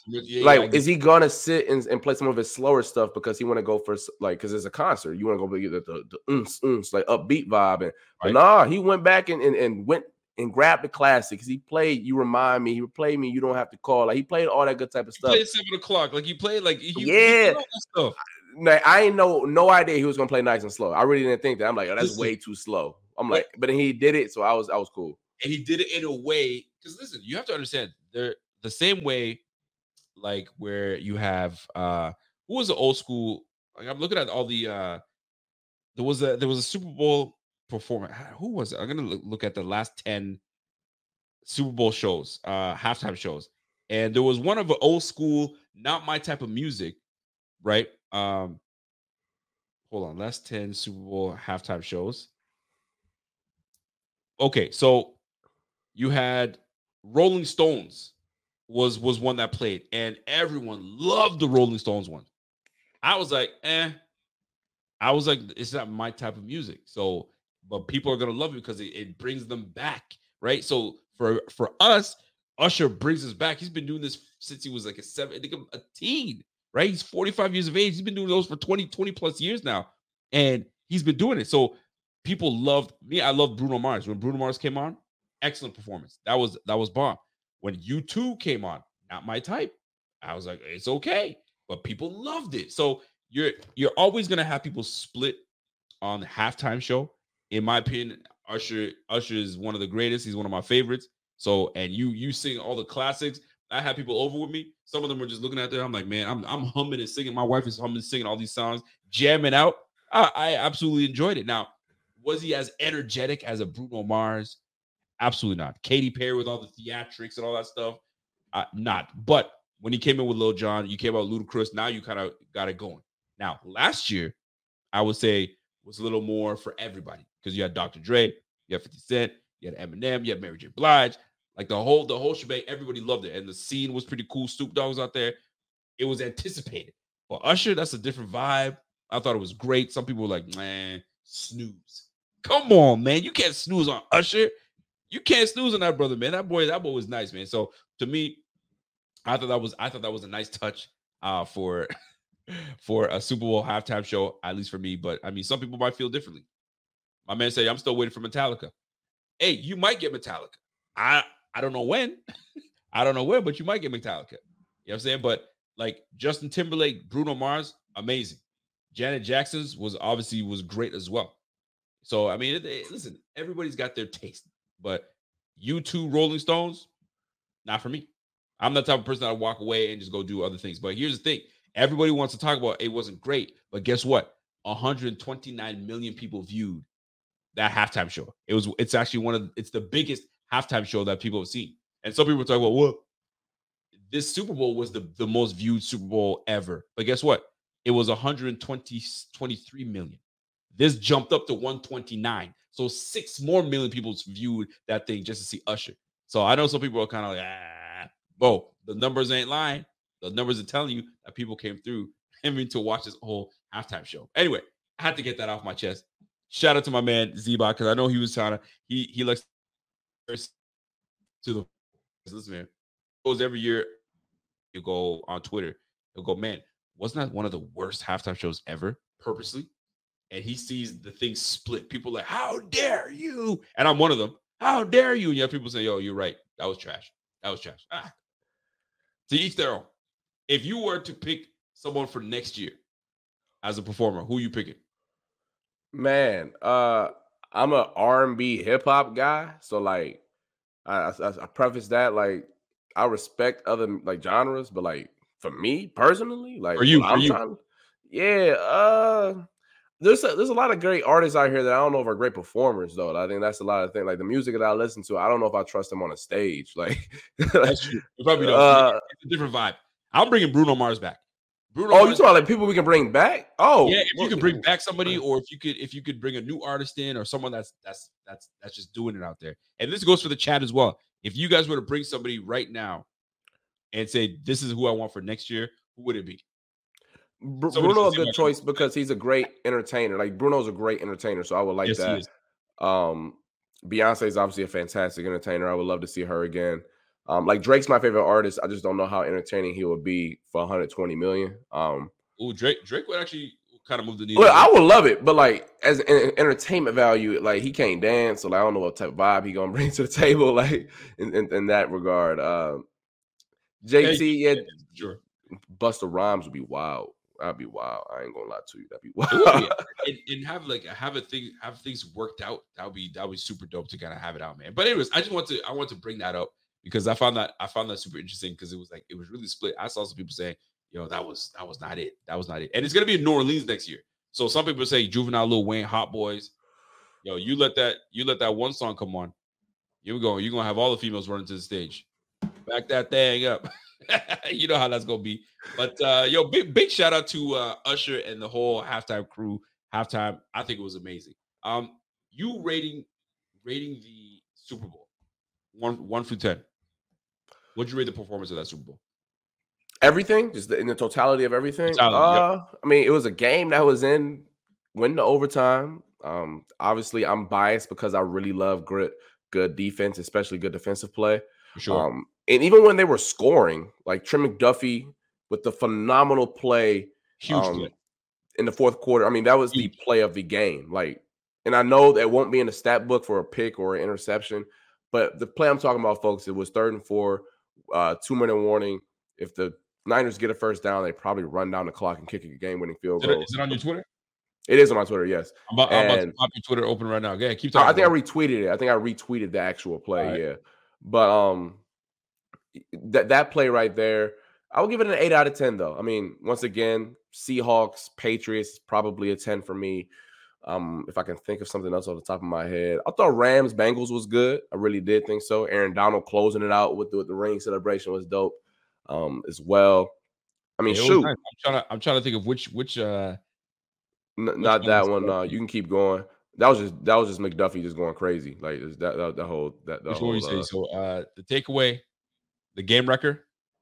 Is he gonna sit and play some of his slower stuff because he want to go for because it's a concert, you want to go get the like upbeat vibe, but nah, he went back and went and grabbed the classics. He played You Remind Me, he played Me, You Don't Have to Call. Like he played all that good type of stuff. He played 7 o'clock, like he played he all that stuff. I ain't no idea he was gonna play nice and slow. I really didn't think that. I'm like, that's way too slow. I'm like, but he did it, so I was cool. And he did it in a way because listen, you have to understand the same way, like where you have who was the old school? Like I'm looking at all the there was a Super Bowl performer. Who was it? I'm gonna look at the last 10 Super Bowl shows, halftime shows, and there was one of an old school, not my type of music, right? Hold on, last 10 Super Bowl halftime shows. Okay, so you had Rolling Stones. Was one that played, and everyone loved the Rolling Stones one. I was like, it's not my type of music. So, but people are gonna love it because it brings them back, right? So for us, Usher brings us back. He's been doing this since he was like a teen, right? He's 45 years of age. He's been doing those for 20 plus years now, and he's been doing it. So people loved me. I loved Bruno Mars. When Bruno Mars came on, excellent performance. That was bomb. When U2 came on, not my type. I was like, it's okay, but people loved it. So you're always gonna have people split on the halftime show. In my opinion, Usher is one of the greatest. He's one of my favorites. So, and you sing all the classics. I had people over with me. Some of them were just looking at there. I'm like, man, I'm humming and singing. My wife is humming and singing all these songs, jamming out. I absolutely enjoyed it. Now, was he as energetic as a Bruno Mars? Absolutely not. Katy Perry with all the theatrics and all that stuff, not. But when he came in with Lil Jon, you came out Ludacris. Now you kind of got it going. Now, last year, I would say was a little more for everybody because you had Dr. Dre, you had 50 Cent, you had Eminem, you had Mary J. Blige. Like the whole shebang, everybody loved it, and the scene was pretty cool. Snoop Dogg was out there. It was anticipated. But Usher, that's a different vibe. I thought it was great. Some people were like, man, snooze. Come on, man. You can't snooze on Usher. You can't snooze on that brother, man. That boy was nice, man. So to me, I thought that was a nice touch for a Super Bowl halftime show, at least for me. But I mean, some people might feel differently. My man said, I'm still waiting for Metallica. Hey, you might get Metallica. I don't know when. I don't know when, but you might get Metallica. You know what I'm saying? But like Justin Timberlake, Bruno Mars, amazing. Janet Jackson's was great as well. So I mean, listen, everybody's got their taste, but U2, Rolling Stones, not for me. I'm the type of person that walk away and just go do other things. But here's the thing: everybody wants to talk about it wasn't great, but guess what? 129 million people viewed that halftime show. It's actually it's the biggest halftime show that people have seen. And some people talk about, well, this Super Bowl was the most viewed Super Bowl ever. But guess what? It was 23 million. This jumped up to 129. So 6 more million people viewed that thing just to see Usher. So I know some people are kind of like, bro, the numbers ain't lying. The numbers are telling you that people came through to watch this whole halftime show. Anyway, I had to get that off my chest. Shout out to my man Z-Bot, because I know he was trying to, he likes to the, listen, man, goes every year, you go on Twitter, he'll go, man, wasn't that one of the worst halftime shows ever, purposely? And he sees the thing split. People like, how dare you? And I'm one of them. How dare you? And you have people say, yo, you're right. That was trash. That was trash. To each their own. If you were to pick someone for next year as a performer, who you picking? Man, I'm a R&B hip hop guy, so like I preface that like I respect other like genres, but like for me personally, like there's a lot of great artists out here that I don't know if are great performers though. I think that's a lot of things. Like the music that I listen to, I don't know if I trust them on a stage. Like that's true. Probably don't. It's a different vibe. I'm bringing Bruno Mars back. You talking about like people we can bring back? Oh, yeah. If you can bring back somebody, or if you could bring a new artist in, or someone that's just doing it out there. And this goes for the chat as well. If you guys were to bring somebody right now and say this is who I want for next year, who would it be? Bruno's a good choice because he's a great entertainer. Like Bruno's a great entertainer, so I would like that. Beyonce is obviously a fantastic entertainer. I would love to see her again. Like Drake's my favorite artist. I just don't know how entertaining he would be for 120 million. Drake would actually kind of move the needle. Well, I would love it, but like as an entertainment value, like he can't dance, so like, I don't know what type of vibe he gonna bring to the table. Like in that regard, JT, sure. Busta Rhymes would be wild. That'd be wild. I ain't gonna lie to you. That'd be wild. and have things worked out. That would be super dope to kind of have it out, man. But anyways, I want to bring that up because I found that super interesting because it was really split. I saw some people saying, yo, that was not it. That was not it. And it's gonna be in New Orleans next year. So some people say Juvenile, Lil Wayne, Hot Boys. Yo, you let that one song come on. Here we go. You're gonna have all the females running to the stage. Back that thing up. You know how that's gonna be. But big shout out to Usher and the whole halftime crew. Halftime, I think it was amazing. You rating the Super Bowl 1 through 10. What'd you rate the performance of that Super Bowl? Everything, just in the totality of everything. Yep. I mean, it was a game that was went to overtime. Obviously, I'm biased because I really love good defense, especially good defensive play. For sure. And even when they were scoring, like Trent McDuffie with the phenomenal play in the fourth quarter. I mean, that was the play of the game. Like, and I know that won't be in the stat book for a pick or an interception, but the play I'm talking about, folks, it was 3rd and 4, 2-minute warning. If the Niners get a first down, they probably run down the clock and kick a game-winning field goal. Is it on your Twitter? It is on my Twitter, yes. I'm about to pop your Twitter open right now. Yeah, keep talking. I think I retweeted it. I think I retweeted the actual play, right. Yeah. But that play right there, I would give it an 8 out of 10, though. I mean, once again, Seahawks, Patriots, probably a 10 for me. If I can think of something else off the top of my head. I thought Rams, Bengals was good. I really did think so. Aaron Donald closing it out with the ring celebration was dope as well. I mean, shoot. Nice. I'm trying to think of which not that one. You can keep going. That was just McDuffie just going crazy. Like the whole. So the takeaway, the game wrecker.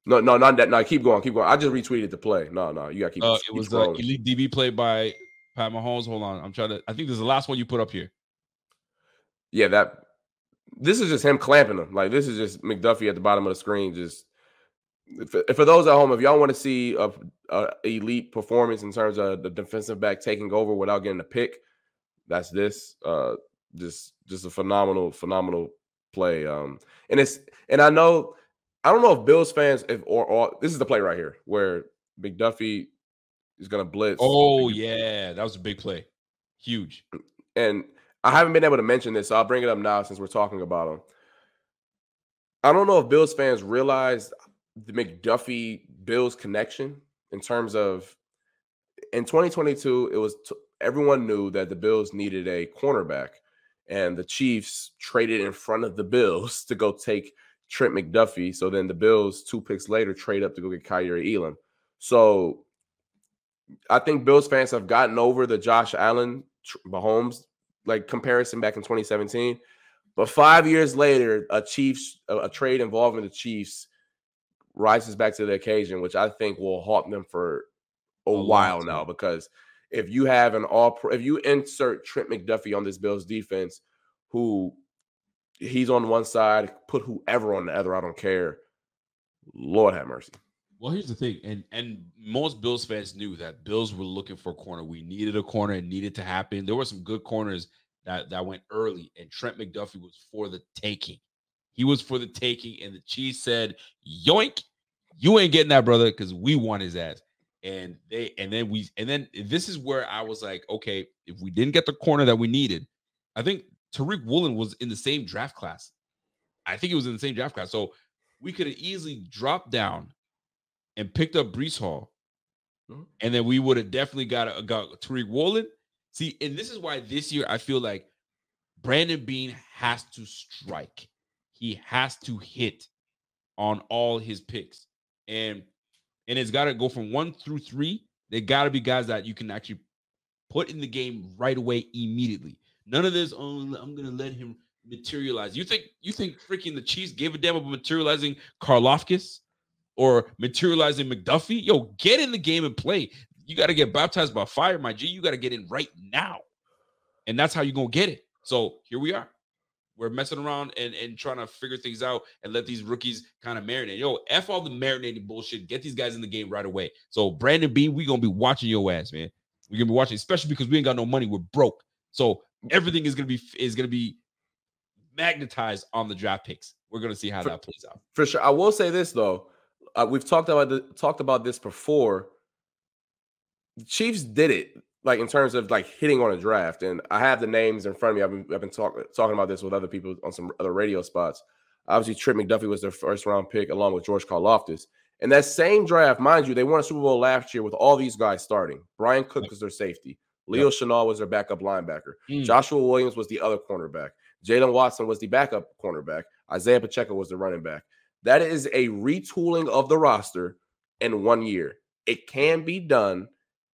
No, not that. No, keep going. I just retweeted the play. No, you got to keep. It was the elite DB play by Pat Mahomes. Hold on, I think this is the last one you put up here. Yeah, this is just him clamping him. Like, this is just McDuffie at the bottom of the screen. Just for those at home, if y'all want to see a elite performance in terms of the defensive back taking over without getting a pick, that's this. Just a phenomenal play. And I don't know if Bills fans or this is the play right here where McDuffie is going to blitz. Oh yeah, that was a big play, huge. And I haven't been able to mention this, so I'll bring it up now since we're talking about him. I don't know if Bills fans realize the McDuffie Bills connection in terms of in 2022, it was everyone knew that the Bills needed a cornerback, and the Chiefs traded in front of the Bills to go take Trent McDuffie. So then the Bills 2 picks later trade up to go get Kyrie Elam. So I think Bills fans have gotten over the Josh Allen Mahomes comparison back in 2017, but 5 years later, a trade involving the Chiefs rises back to the occasion, which I think will haunt them for a while now. Because if you have if you insert Trent McDuffie on this Bills defense, who he's on one side, put whoever on the other, I don't care. Lord have mercy. Well, here's the thing, and most Bills fans knew that Bills were looking for a corner. We needed a corner. It needed to happen. There were some good corners that went early, and Trent McDuffie was for the taking. He was for the taking, and the Chiefs said, "Yoink, you ain't getting that, brother, because we want his ass." And then this is where I was like, okay, if we didn't get the corner that we needed, I think Tariq Woolen was in the same draft class. So we could have easily dropped down and picked up Breece Hall, and then we would have definitely got Tariq Woolen. See, and this is why this year I feel like Brandon Beane has to strike. He has to hit on all his picks. And it's got to go from 1 through 3. They got to be guys that you can actually put in the game right away immediately. None of this, I'm going to let him materialize. You think freaking the Chiefs gave a damn about materializing Karlaftis or materializing McDuffie? Yo, get in the game and play. You got to get baptized by fire, my G. You got to get in right now. And that's how you're going to get it. So here we are. We're messing around and trying to figure things out and let these rookies kind of marinate. Yo, F all the marinating bullshit. Get these guys in the game right away. So Brandon Beane, we're going to be watching your ass, man. We're going to be watching, especially because we ain't got no money. We're broke. So everything is going to be magnetized on the draft picks. We're going to see how that plays out. For sure. I will say this, though. We've talked about this before. The Chiefs did it, in terms of hitting on a draft, and I have the names in front of me. I've been talking about this with other people on some other radio spots. Obviously, Trent McDuffie was their first round pick, along with George Karlaftis. And that same draft, mind you, they won a Super Bowl last year with all these guys starting. Brian Cook was their safety. Leo Chenal was their backup linebacker. Joshua Williams was the other cornerback. Jalen Watson was the backup cornerback. Isaiah Pacheco was the running back. That is a retooling of the roster in 1 year. It can be done.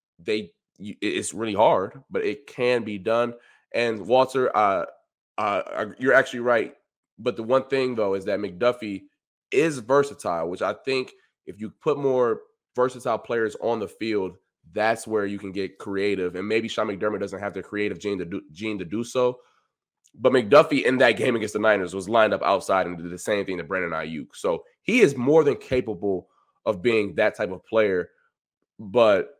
It's really hard, but it can be done. And Walter, you're actually right. But the one thing, though, is that McDuffie is versatile, which I think if you put more versatile players on the field, that's where you can get creative. And maybe Sean McDermott doesn't have the creative gene to do so. But McDuffie in that game against the Niners was lined up outside and did the same thing to Brandon Ayuk. So he is more than capable of being that type of player. But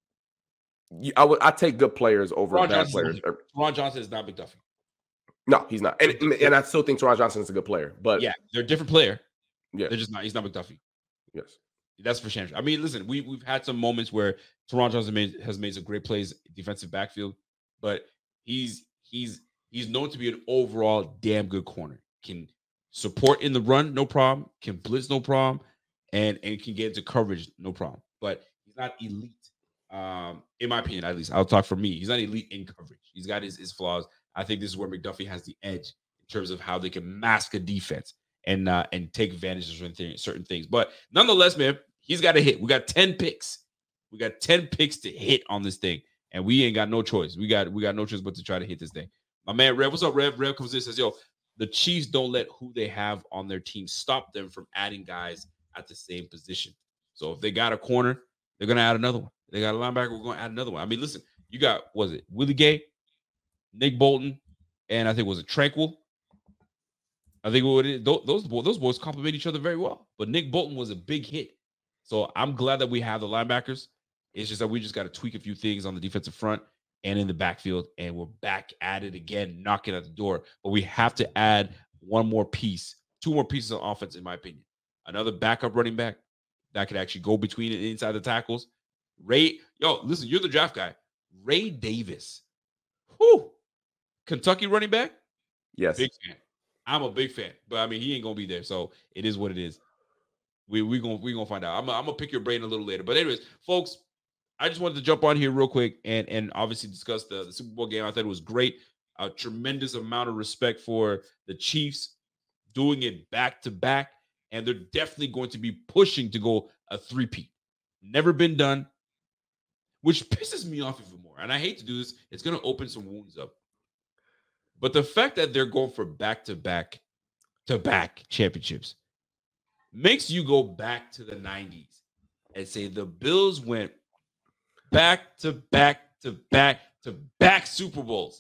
I take good players over bad players. Teron Johnson is not McDuffie. No, he's not. And I still think Teron Johnson is a good player. But yeah, they're a different player. Yeah, they're just not. He's not McDuffie. Yes, that's for sure. I mean, listen, we've had some moments where Teron Johnson has made some great plays defensive backfield, but he's known to be an overall damn good corner. Can support in the run, no problem. Can blitz, no problem, and can get into coverage, no problem. But he's not elite. In my opinion, at least, I'll talk for me. He's not elite in coverage. He's got his flaws. I think this is where McDuffie has the edge in terms of how they can mask a defense and take advantage of certain things. But nonetheless, man, he's got to hit. We got 10 picks. We got 10 picks to hit on this thing, and we ain't got no choice. We got no choice but to try to hit this thing. My man Rev, what's up, Rev? Rev comes in and says, yo, the Chiefs don't let who they have on their team stop them from adding guys at the same position. So if they got a corner, they're going to add another one. They got a linebacker, we're going to add another one. I mean, listen, you got, was it Willie Gay, Nick Bolton, and I think was it Tranquil? I think those boys complement each other very well. But Nick Bolton was a big hit. So I'm glad that we have the linebackers. It's just that we just got to tweak a few things on the defensive front and in the backfield, and we're back at it again, knocking at the door. But we have to add one more piece, two more pieces of offense, in my opinion. Another backup running back that could actually go between and inside the tackles. Listen, you're the draft guy. Ray Davis. Whew. Kentucky running back? Yes. Big fan. I'm a big fan. But, I mean, he ain't going to be there, so it is what it is. We're gonna find out. I'm gonna pick your brain a little later. But anyways, folks, I just wanted to jump on here real quick and obviously discuss the Super Bowl game. I thought it was great. A tremendous amount of respect for the Chiefs doing it back to back, and they're definitely going to be pushing to go a three-peat. Never been done, which pisses me off even more. And I hate to do this. It's going to open some wounds up. But the fact that they're going for back-to-back championships makes you go back to the 90s and say the Bills went back-to-back Super Bowls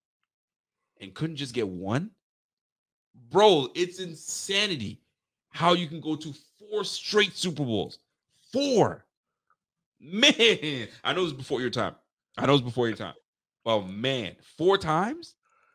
and couldn't just get one? Bro, it's insanity how you can go to 4 straight Super Bowls. 4. Man, I know it's before your time. But man, 4 times?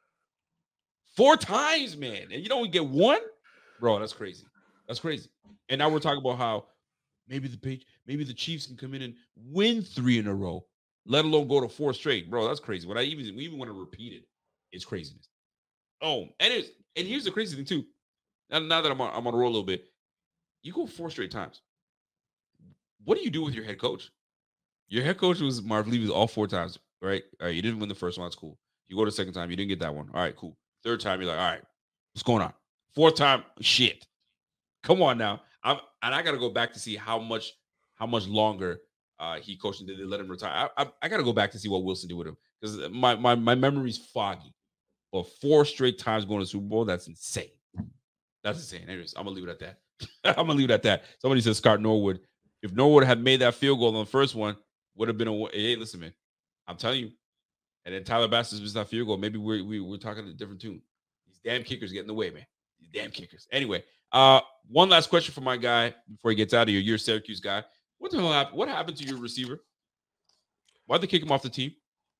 4 times, man. And you don't get one? Bro, that's crazy. That's crazy. And now we're talking about how maybe the Chiefs can come in and win 3 in a row, let alone go to 4 straight. Bro, that's crazy. We even want to repeat it. It's craziness. Oh, and here's the crazy thing too. Now that I'm on a roll a little bit, you go 4 straight times. What do you do with your head coach? Your head coach was Marv Levy all 4 times, right? All right, you didn't win the first one. That's cool. You go to the second time, you didn't get that one. All right, cool. 3rd time, you're like, all right, what's going on? 4th time, shit. Come on now. I got to go back to see how much longer he coached and did they let him retire. I got to go back to see what Wilson did with him because my memory's foggy. But 4 straight times going to the Super Bowl, that's insane. That's insane. Anyways, I'm going to leave it at that. Somebody says Scott Norwood. If Norwood had made that field goal on the first one, would have been hey, listen, man. I'm telling you. And then Tyler Bassett missed that field goal. Maybe we're talking a different tune. These damn kickers get in the way, man. These damn kickers. Anyway, one last question for my guy before he gets out of here. You're a Syracuse guy. What the hell happened? What happened to your receiver? Why'd they kick him off the team?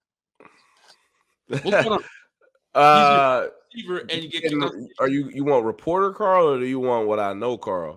What's going on? Receiver and you get kicked off. Are you want reporter Carl or do you want what I know Carl?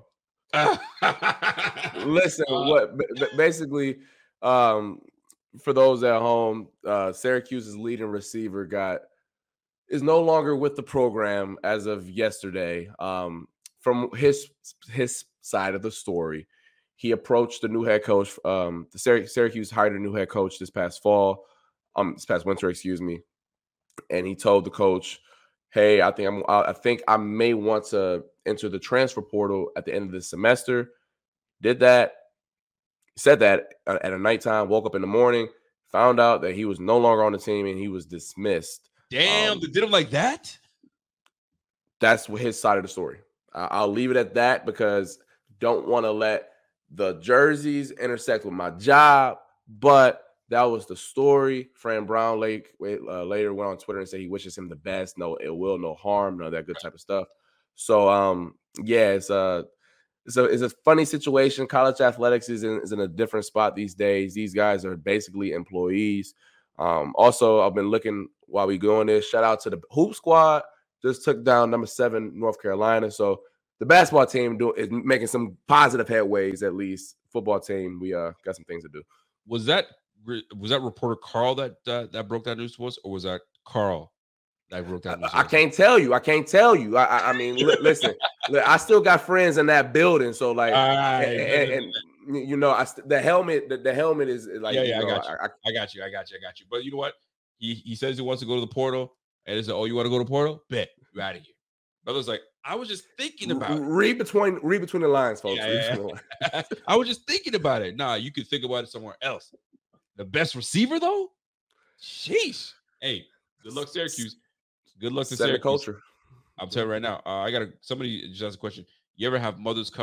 Listen, basically for those at home, Syracuse's leading receiver is no longer with the program as of yesterday. From his side of the story, he approached the new head coach. The Syracuse hired a new head coach this past winter, and he told the coach, "Hey, I think I may want to enter the transfer portal at the end of this semester." Did that. Said that at a nighttime. Woke up in the morning, found out that he was no longer on the team and he was dismissed. Damn, they did him like that? That's his side of the story. I'll leave it at that because don't want to let the jerseys intersect with my job. But that was the story. Fran Brown later went on Twitter and said he wishes him the best. No ill will, no harm, none of that good type of stuff. So, it's a funny situation. College athletics is in a different spot these days. These guys are basically employees. Also, I've been looking while we go on this. Shout out to the Hoop Squad. Just took down number 7 North Carolina. So the basketball team is making some positive headways. At least football team, we got some things to do. Was that reporter Carl that broke that news to us, or was that Carl that broke that news? I can't tell you. I mean, listen, I still got friends in that building, so like, and you know, the helmet is like, yeah, I got you. But you know what? He says he wants to go to the portal, and they said, "Oh, you want to go to the portal? Bet you're out of here." Brother's like, I was just thinking about it. Read between the lines, folks. Yeah. I was just thinking about it. Nah, you could think about it somewhere else. The best receiver, though? Sheesh. Hey, good luck, Syracuse. Good luck to Syracuse. Culture. I'm telling you right now. Somebody just asked a question. You ever have Mother's Cupboard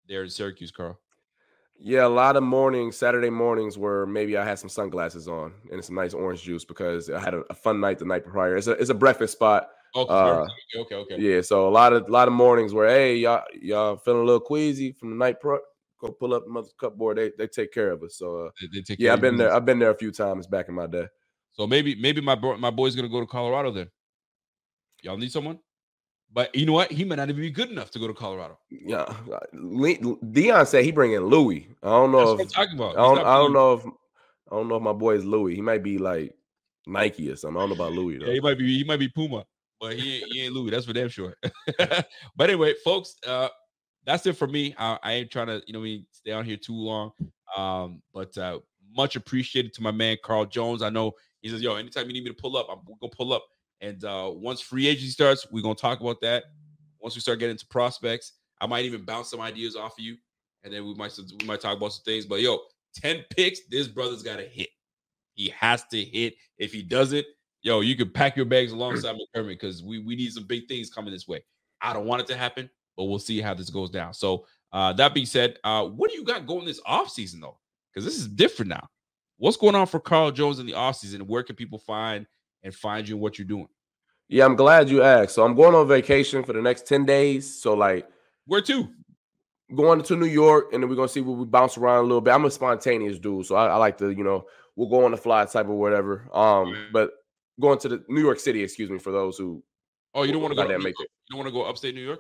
there in Syracuse, Carl? Yeah, a lot of mornings, Saturday mornings, where maybe I had some sunglasses on and some nice orange juice because I had a fun night the night prior. It's a breakfast spot. Okay. Yeah, so a lot of mornings where, hey, y'all feeling a little queasy from the night pro, go pull up the Mother's Cupboard. They take care of us. So they take yeah, care I've been there. I've been there a few times back in my day. So maybe my boy's gonna go to Colorado then. Y'all need someone, but you know what? He might not even be good enough to go to Colorado. Yeah, Dion said he bringing Louis. I don't know. That's what I'm talking about. I don't know if my boy is Louis. He might be like Nike or something. I don't know about Louis though. Yeah, he might be Puma, but he ain't Louis. That's for damn sure. But anyway, folks, that's it for me. I ain't trying to stay on here too long. But much appreciated to my man Carl Jones. I know he says, yo, anytime you need me to pull up, we're gonna pull up. And once free agency starts, we're gonna talk about that. Once we start getting into prospects, I might even bounce some ideas off of you, and then we might talk about some things. But yo, 10 picks, this brother's got to hit. He has to hit. If he doesn't, yo, you can pack your bags alongside McDermott because we need some big things coming this way. I don't want it to happen, but we'll see how this goes down. So that being said, what do you got going this offseason, though? Because this is different now. What's going on for Carl Jones in the offseason? Where can people find you and what you're doing? Yeah, I'm glad you asked. So I'm going on vacation for the next 10 days. So like, where to? Going to New York, and then we're going to see where we bounce around a little bit. I'm a spontaneous dude, so I like to, we'll go on the fly type or whatever. But going to the New York City, excuse me, for those who. Oh, you don't want to go? You don't want to go upstate New York?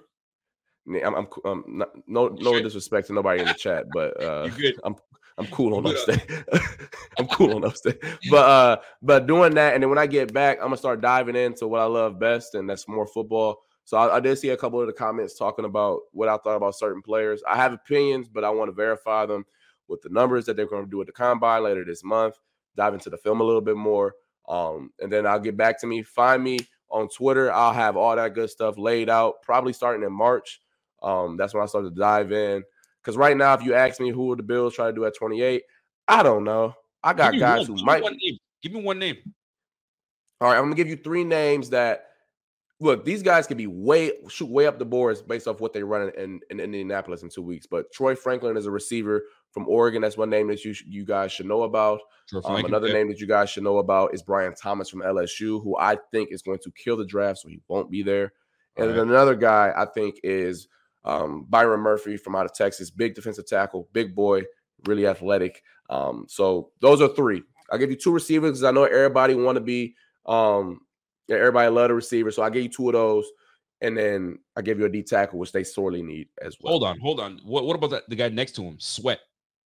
I'm not, no disrespect to nobody in the chat, but I'm cool on upstate. I'm cool on upstate. But doing that, and then when I get back, I'm gonna start diving into what I love best, and that's more football. So I did see a couple of the comments talking about what I thought about certain players. I have opinions, but I want to verify them with the numbers that they're going to do at the combine later this month. Dive into the film a little bit more, and then I'll get back to me. Find me on Twitter. I'll have all that good stuff laid out, probably starting in March. That's when I start to dive in. Because right now, if you ask me who would the Bills try to do at 28, I don't know. I got guys who might. Give me one name. All right, I'm gonna give you three names that. Look, these guys could be shoot way up the boards based off what they run in Indianapolis in 2 weeks. But Troy Franklin is a receiver from Oregon. That's one name that you guys should know about. Another name that you guys should know about is Brian Thomas from LSU, who I think is going to kill the draft, so he won't be there. And then another guy I think is Byron Murphy from out of Texas, big defensive tackle, big boy, really athletic. So those are three. I'll give you two receivers because I know everybody want to be everybody love the receiver. So I gave you two of those. And then I give you a D tackle, which they sorely need as well. Hold on. What about the guy next to him, Sweat?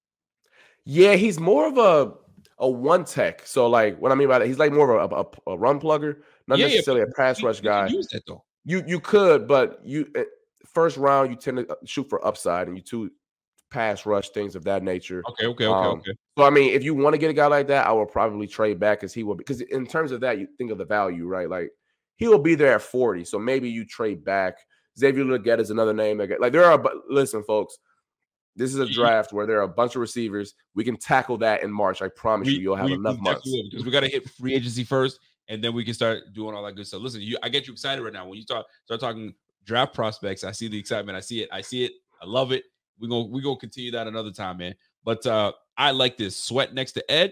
Yeah, he's more of a one tech. So like what I mean by that, he's like more of a run plugger, not necessarily a pass rush guy. Use that though. You could, but first round you tend to shoot for upside, and you two pass rush things of that nature. Okay. So I mean, if you want to get a guy like that, I will probably trade back because in terms of that, you think of the value, right? Like he will be there at 40, so maybe you trade back. Xavier Legette is another name. Listen, folks, this is a draft where there are a bunch of receivers. We can tackle that in March. I promise you'll have enough months. Because we got to hit free agency first, and then we can start doing all that good stuff. Listen, I get you excited right now when you start talking draft prospects. I see the excitement. I see it. I love it. We're gonna continue that another time, man. But I like this Sweat next to Ed.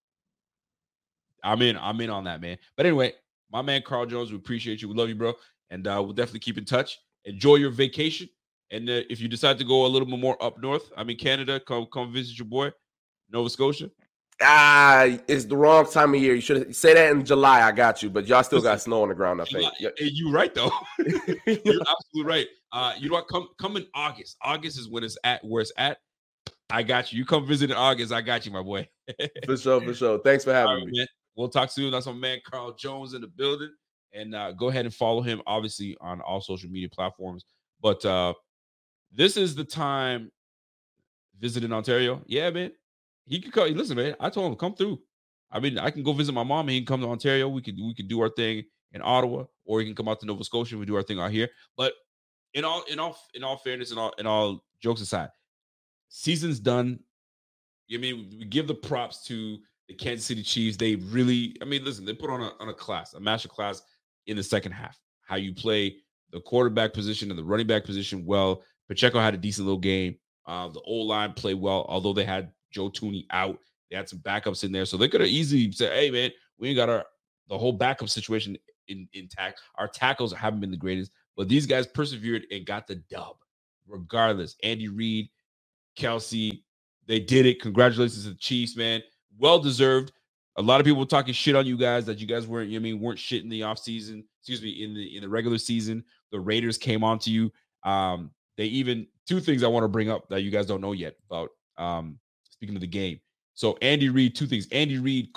I'm in on that, man. But anyway, my man Carl Jones, we appreciate you. We love you, bro. And we'll definitely keep in touch. Enjoy your vacation. And if you decide to go a little bit more up north, I'm in Canada, come visit your boy, Nova Scotia. It's the wrong time of year. You should say that in July. I got you, but y'all still got snow on the ground, I think. You're right, though. You're absolutely right. You know what? Come in August. August is when it's at where it's at. I got you. You come visit in August. I got you, my boy. For sure. Thanks for having me. Man. We'll talk soon. That's my man Carl Jones in the building. And go ahead and follow him, obviously, on all social media platforms. But this is the time visiting Ontario. Yeah, man. He could come. Listen, man. I told him come through. I mean, I can go visit my mom, and he can come to Ontario. We could do our thing in Ottawa, or he can come out to Nova Scotia and we do our thing out here. But in all fairness, and all jokes aside, season's done. I mean, we give the props to the Kansas City Chiefs. They really, listen, they put on a master class in the second half. How you play the quarterback position and the running back position well. Pacheco had a decent little game. The O-line played well, although they had Joe Thuney out. They had some backups in there. So they could have easily said, hey, man, we ain't got the whole backup situation intact. Our tackles haven't been the greatest, but these guys persevered and got the dub. Regardless, Andy Reid, Kelsey, they did it. Congratulations to the Chiefs, man. Well deserved. A lot of people were talking shit on you guys that you guys weren't shit in the offseason. Excuse me, in the regular season. The Raiders came on to you. They even two things I want to bring up that you guys don't know yet about speaking of the game. So Andy Reid, two things. Andy Reid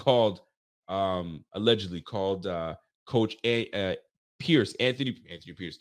allegedly called Coach Pierce, Anthony Pierce.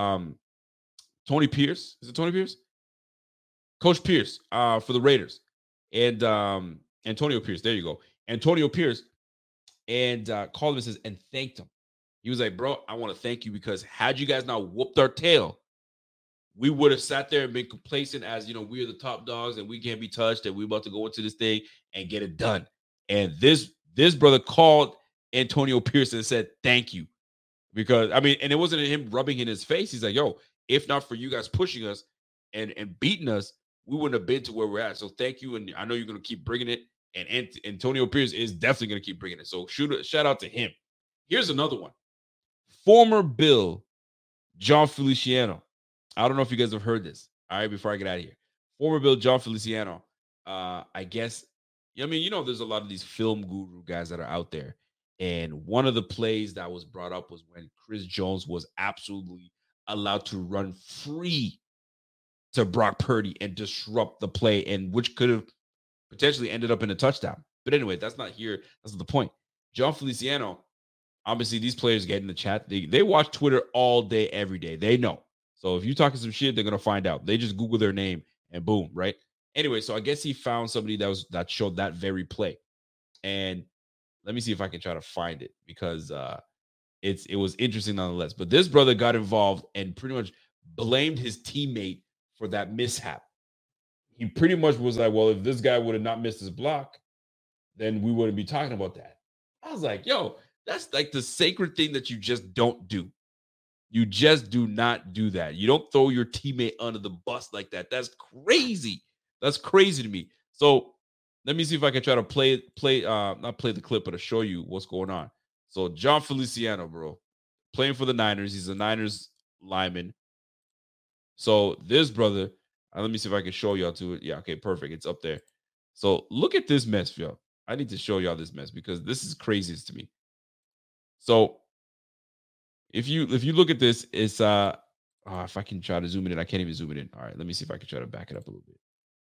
Tony Pierce. Is it Tony Pierce? Coach Pierce for the Raiders. And Antonio Pierce. There you go. Antonio Pierce. And called him and says, and thanked him. He was like, bro, I want to thank you because had you guys not whooped our tail, we would have sat there and been complacent as, we are the top dogs and we can't be touched and we're about to go into this thing and get it done. And this brother called Antonio Pierce and said, thank you. Because, and it wasn't him rubbing in his face. He's like, yo, if not for you guys pushing us and beating us, we wouldn't have been to where we're at. So thank you. And I know you're going to keep bringing it. And Antonio Pierce is definitely going to keep bringing it. So shout out to him. Here's another one. Former Bill John Feliciano. I don't know if you guys have heard this. All right, before I get out of here. Former Bill John Feliciano. I guess, there's a lot of these film guru guys that are out there. And one of the plays that was brought up was when Chris Jones was absolutely allowed to run free to Brock Purdy and disrupt the play, and which could have potentially ended up in a touchdown. But anyway, that's not here. That's not the point. John Feliciano, obviously these players get in the chat. They watch Twitter all day, every day. They know. So if you're talking some shit, they're going to find out. They just Google their name and boom, right? Anyway, so I guess he found somebody that showed that very play. And let me see if I can try to find it because it was interesting nonetheless. But this brother got involved and pretty much blamed his teammate for that mishap. He pretty much was like, well, if this guy would have not missed his block, then we wouldn't be talking about that. I was like, yo, that's like the sacred thing that you just don't do. You just do not do that. You don't throw your teammate under the bus like that. That's crazy. That's crazy to me. So let me see if I can try to not play the clip, but to show you what's going on. So John Feliciano, bro, playing for the Niners. He's a Niners lineman. So this brother, let me see if I can show y'all to it. Yeah, okay, perfect. It's up there. So look at this mess, y'all. I need to show y'all this mess because this is craziest to me. So if you look at this, it's if I can try to zoom it in, I can't even zoom it in. All right, let me see if I can try to back it up a little bit.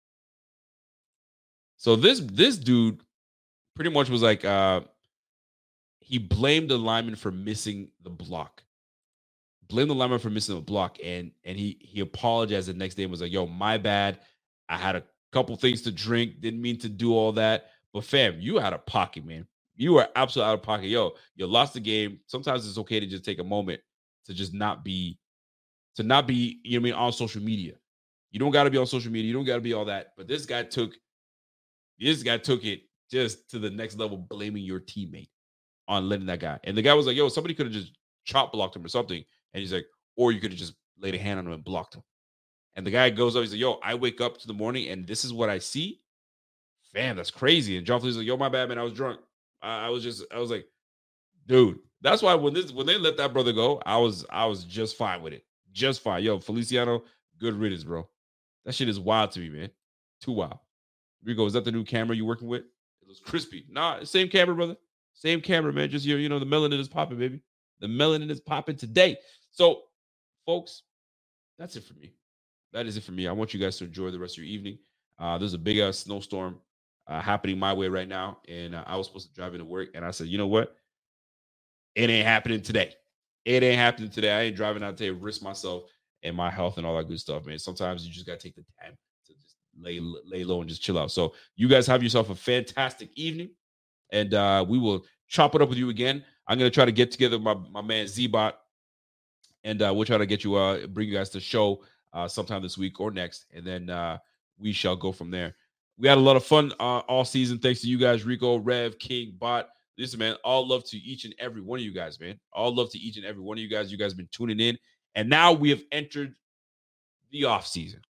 So this dude pretty much was like he blamed the lineman for missing the block. Blamed the lineman for missing the block, and he apologized the next day and was like, yo, my bad. I had a couple things to drink, didn't mean to do all that. But fam, you out of pocket, man. You are absolutely out of pocket. Yo, you lost the game. Sometimes it's okay to just take a moment to just not be, on social media. You don't got to be on social media. You don't got to be all that. But this guy took it just to the next level, blaming your teammate on letting that guy. And the guy was like, yo, somebody could have just chop blocked him or something. And he's like, or you could have just laid a hand on him and blocked him. And the guy goes up, he's like, yo, I wake up to the morning and this is what I see. Fam, that's crazy. And John Feliciano's like, yo, my bad, man. I was drunk. I was like, dude, that's why when they let that brother go, I was just fine with it. Just fine. Yo, Feliciano, good riddance, bro. That shit is wild to me, man. Too wild. Rico, is that the new camera you working with? It was crispy. Nah, same camera, brother. Same camera, man. Just the melanin is popping, baby. The melanin is popping today. So, folks, that's it for me. That is it for me. I want you guys to enjoy the rest of your evening. There's a big ass snowstorm happening my way right now, and I was supposed to drive into work, and I said, you know what? It ain't happening today. It ain't happening today. I ain't driving out there to risk myself and my health and all that good stuff, man. Sometimes you just gotta take the time to just lay low and just chill out. So you guys have yourself a fantastic evening, and we will chop it up with you again. I'm gonna try to get together with my man Z-Bot, and we'll try to get you bring you guys to show sometime this week or next, and then we shall go from there. We had a lot of fun all season. Thanks to you guys, Rico, Rev, King, Bot. Listen, man, all love to each and every one of you guys, man. All love to each and every one of you guys. You guys have been tuning in. And now we have entered the off season.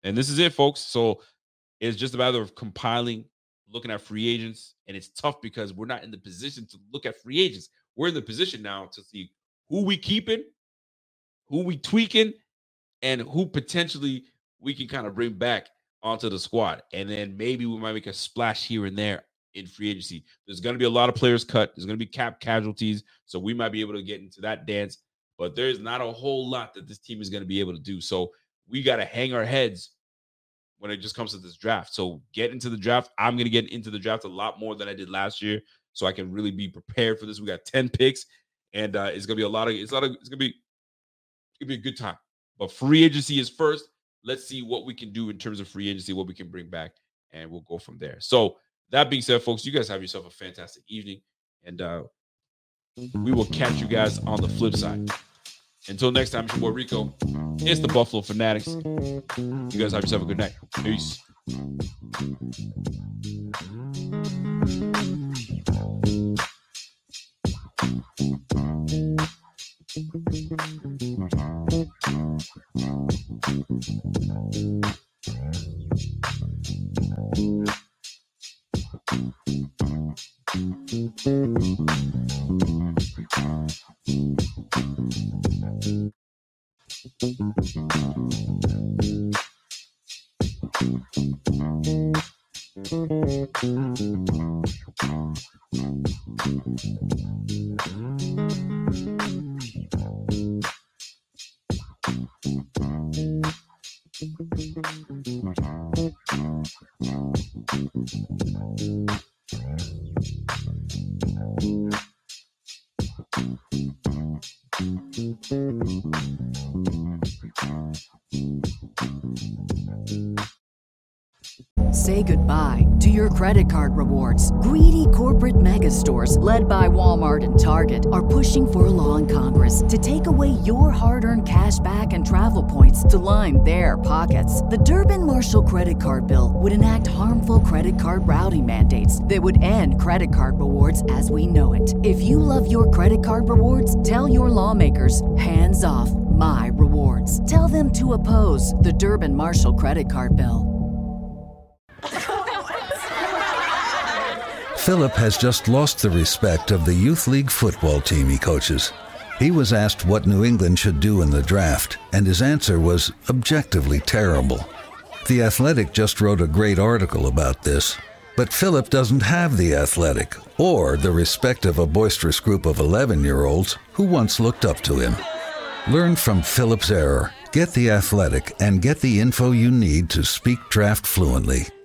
And this is it, folks. So it's just a matter of compiling, looking at free agents. And it's tough because we're not in the position to look at free agents. We're in the position now to see who we keeping, who we tweaking, and who potentially we can kind of bring back onto the squad. And then maybe we might make a splash here and there in free agency. There's going to be a lot of players cut. There's going to be cap casualties. So we might be able to get into that dance. But there's not a whole lot that this team is going to be able to do. So we got to hang our heads when it just comes to this draft. So get into the draft. I'm going to get into the draft a lot more than I did last year, so I can really be prepared for this. We got 10 picks, and it's going to be it's going to be a good time. But free agency is first. Let's see what we can do in terms of free agency, what we can bring back, and we'll go from there. So that being said, folks, you guys have yourself a fantastic evening, and we will catch you guys on the flip side. Until next time, it's your boy Rico. It's the Buffalo Fanatics. You guys have yourself a good night. Peace. Say goodbye to your credit card rewards. Greedy corporate mega stores, led by Walmart and Target, are pushing for a law in Congress to take away your hard-earned cash back and travel points to line their pockets. The Durbin-Marshall credit card bill would enact harmful credit card routing mandates that would end credit card rewards as we know it. If you love your credit card rewards, tell your lawmakers, hands off my rewards. Tell them to oppose the Durbin-Marshall credit card bill. Philip has just lost the respect of the youth league football team he coaches. He was asked what New England should do in the draft, and his answer was objectively terrible. The Athletic just wrote a great article about this, but Philip doesn't have the Athletic or the respect of a boisterous group of 11-year-olds who once looked up to him. Learn from Philip's error, get the Athletic, and get the info you need to speak draft fluently.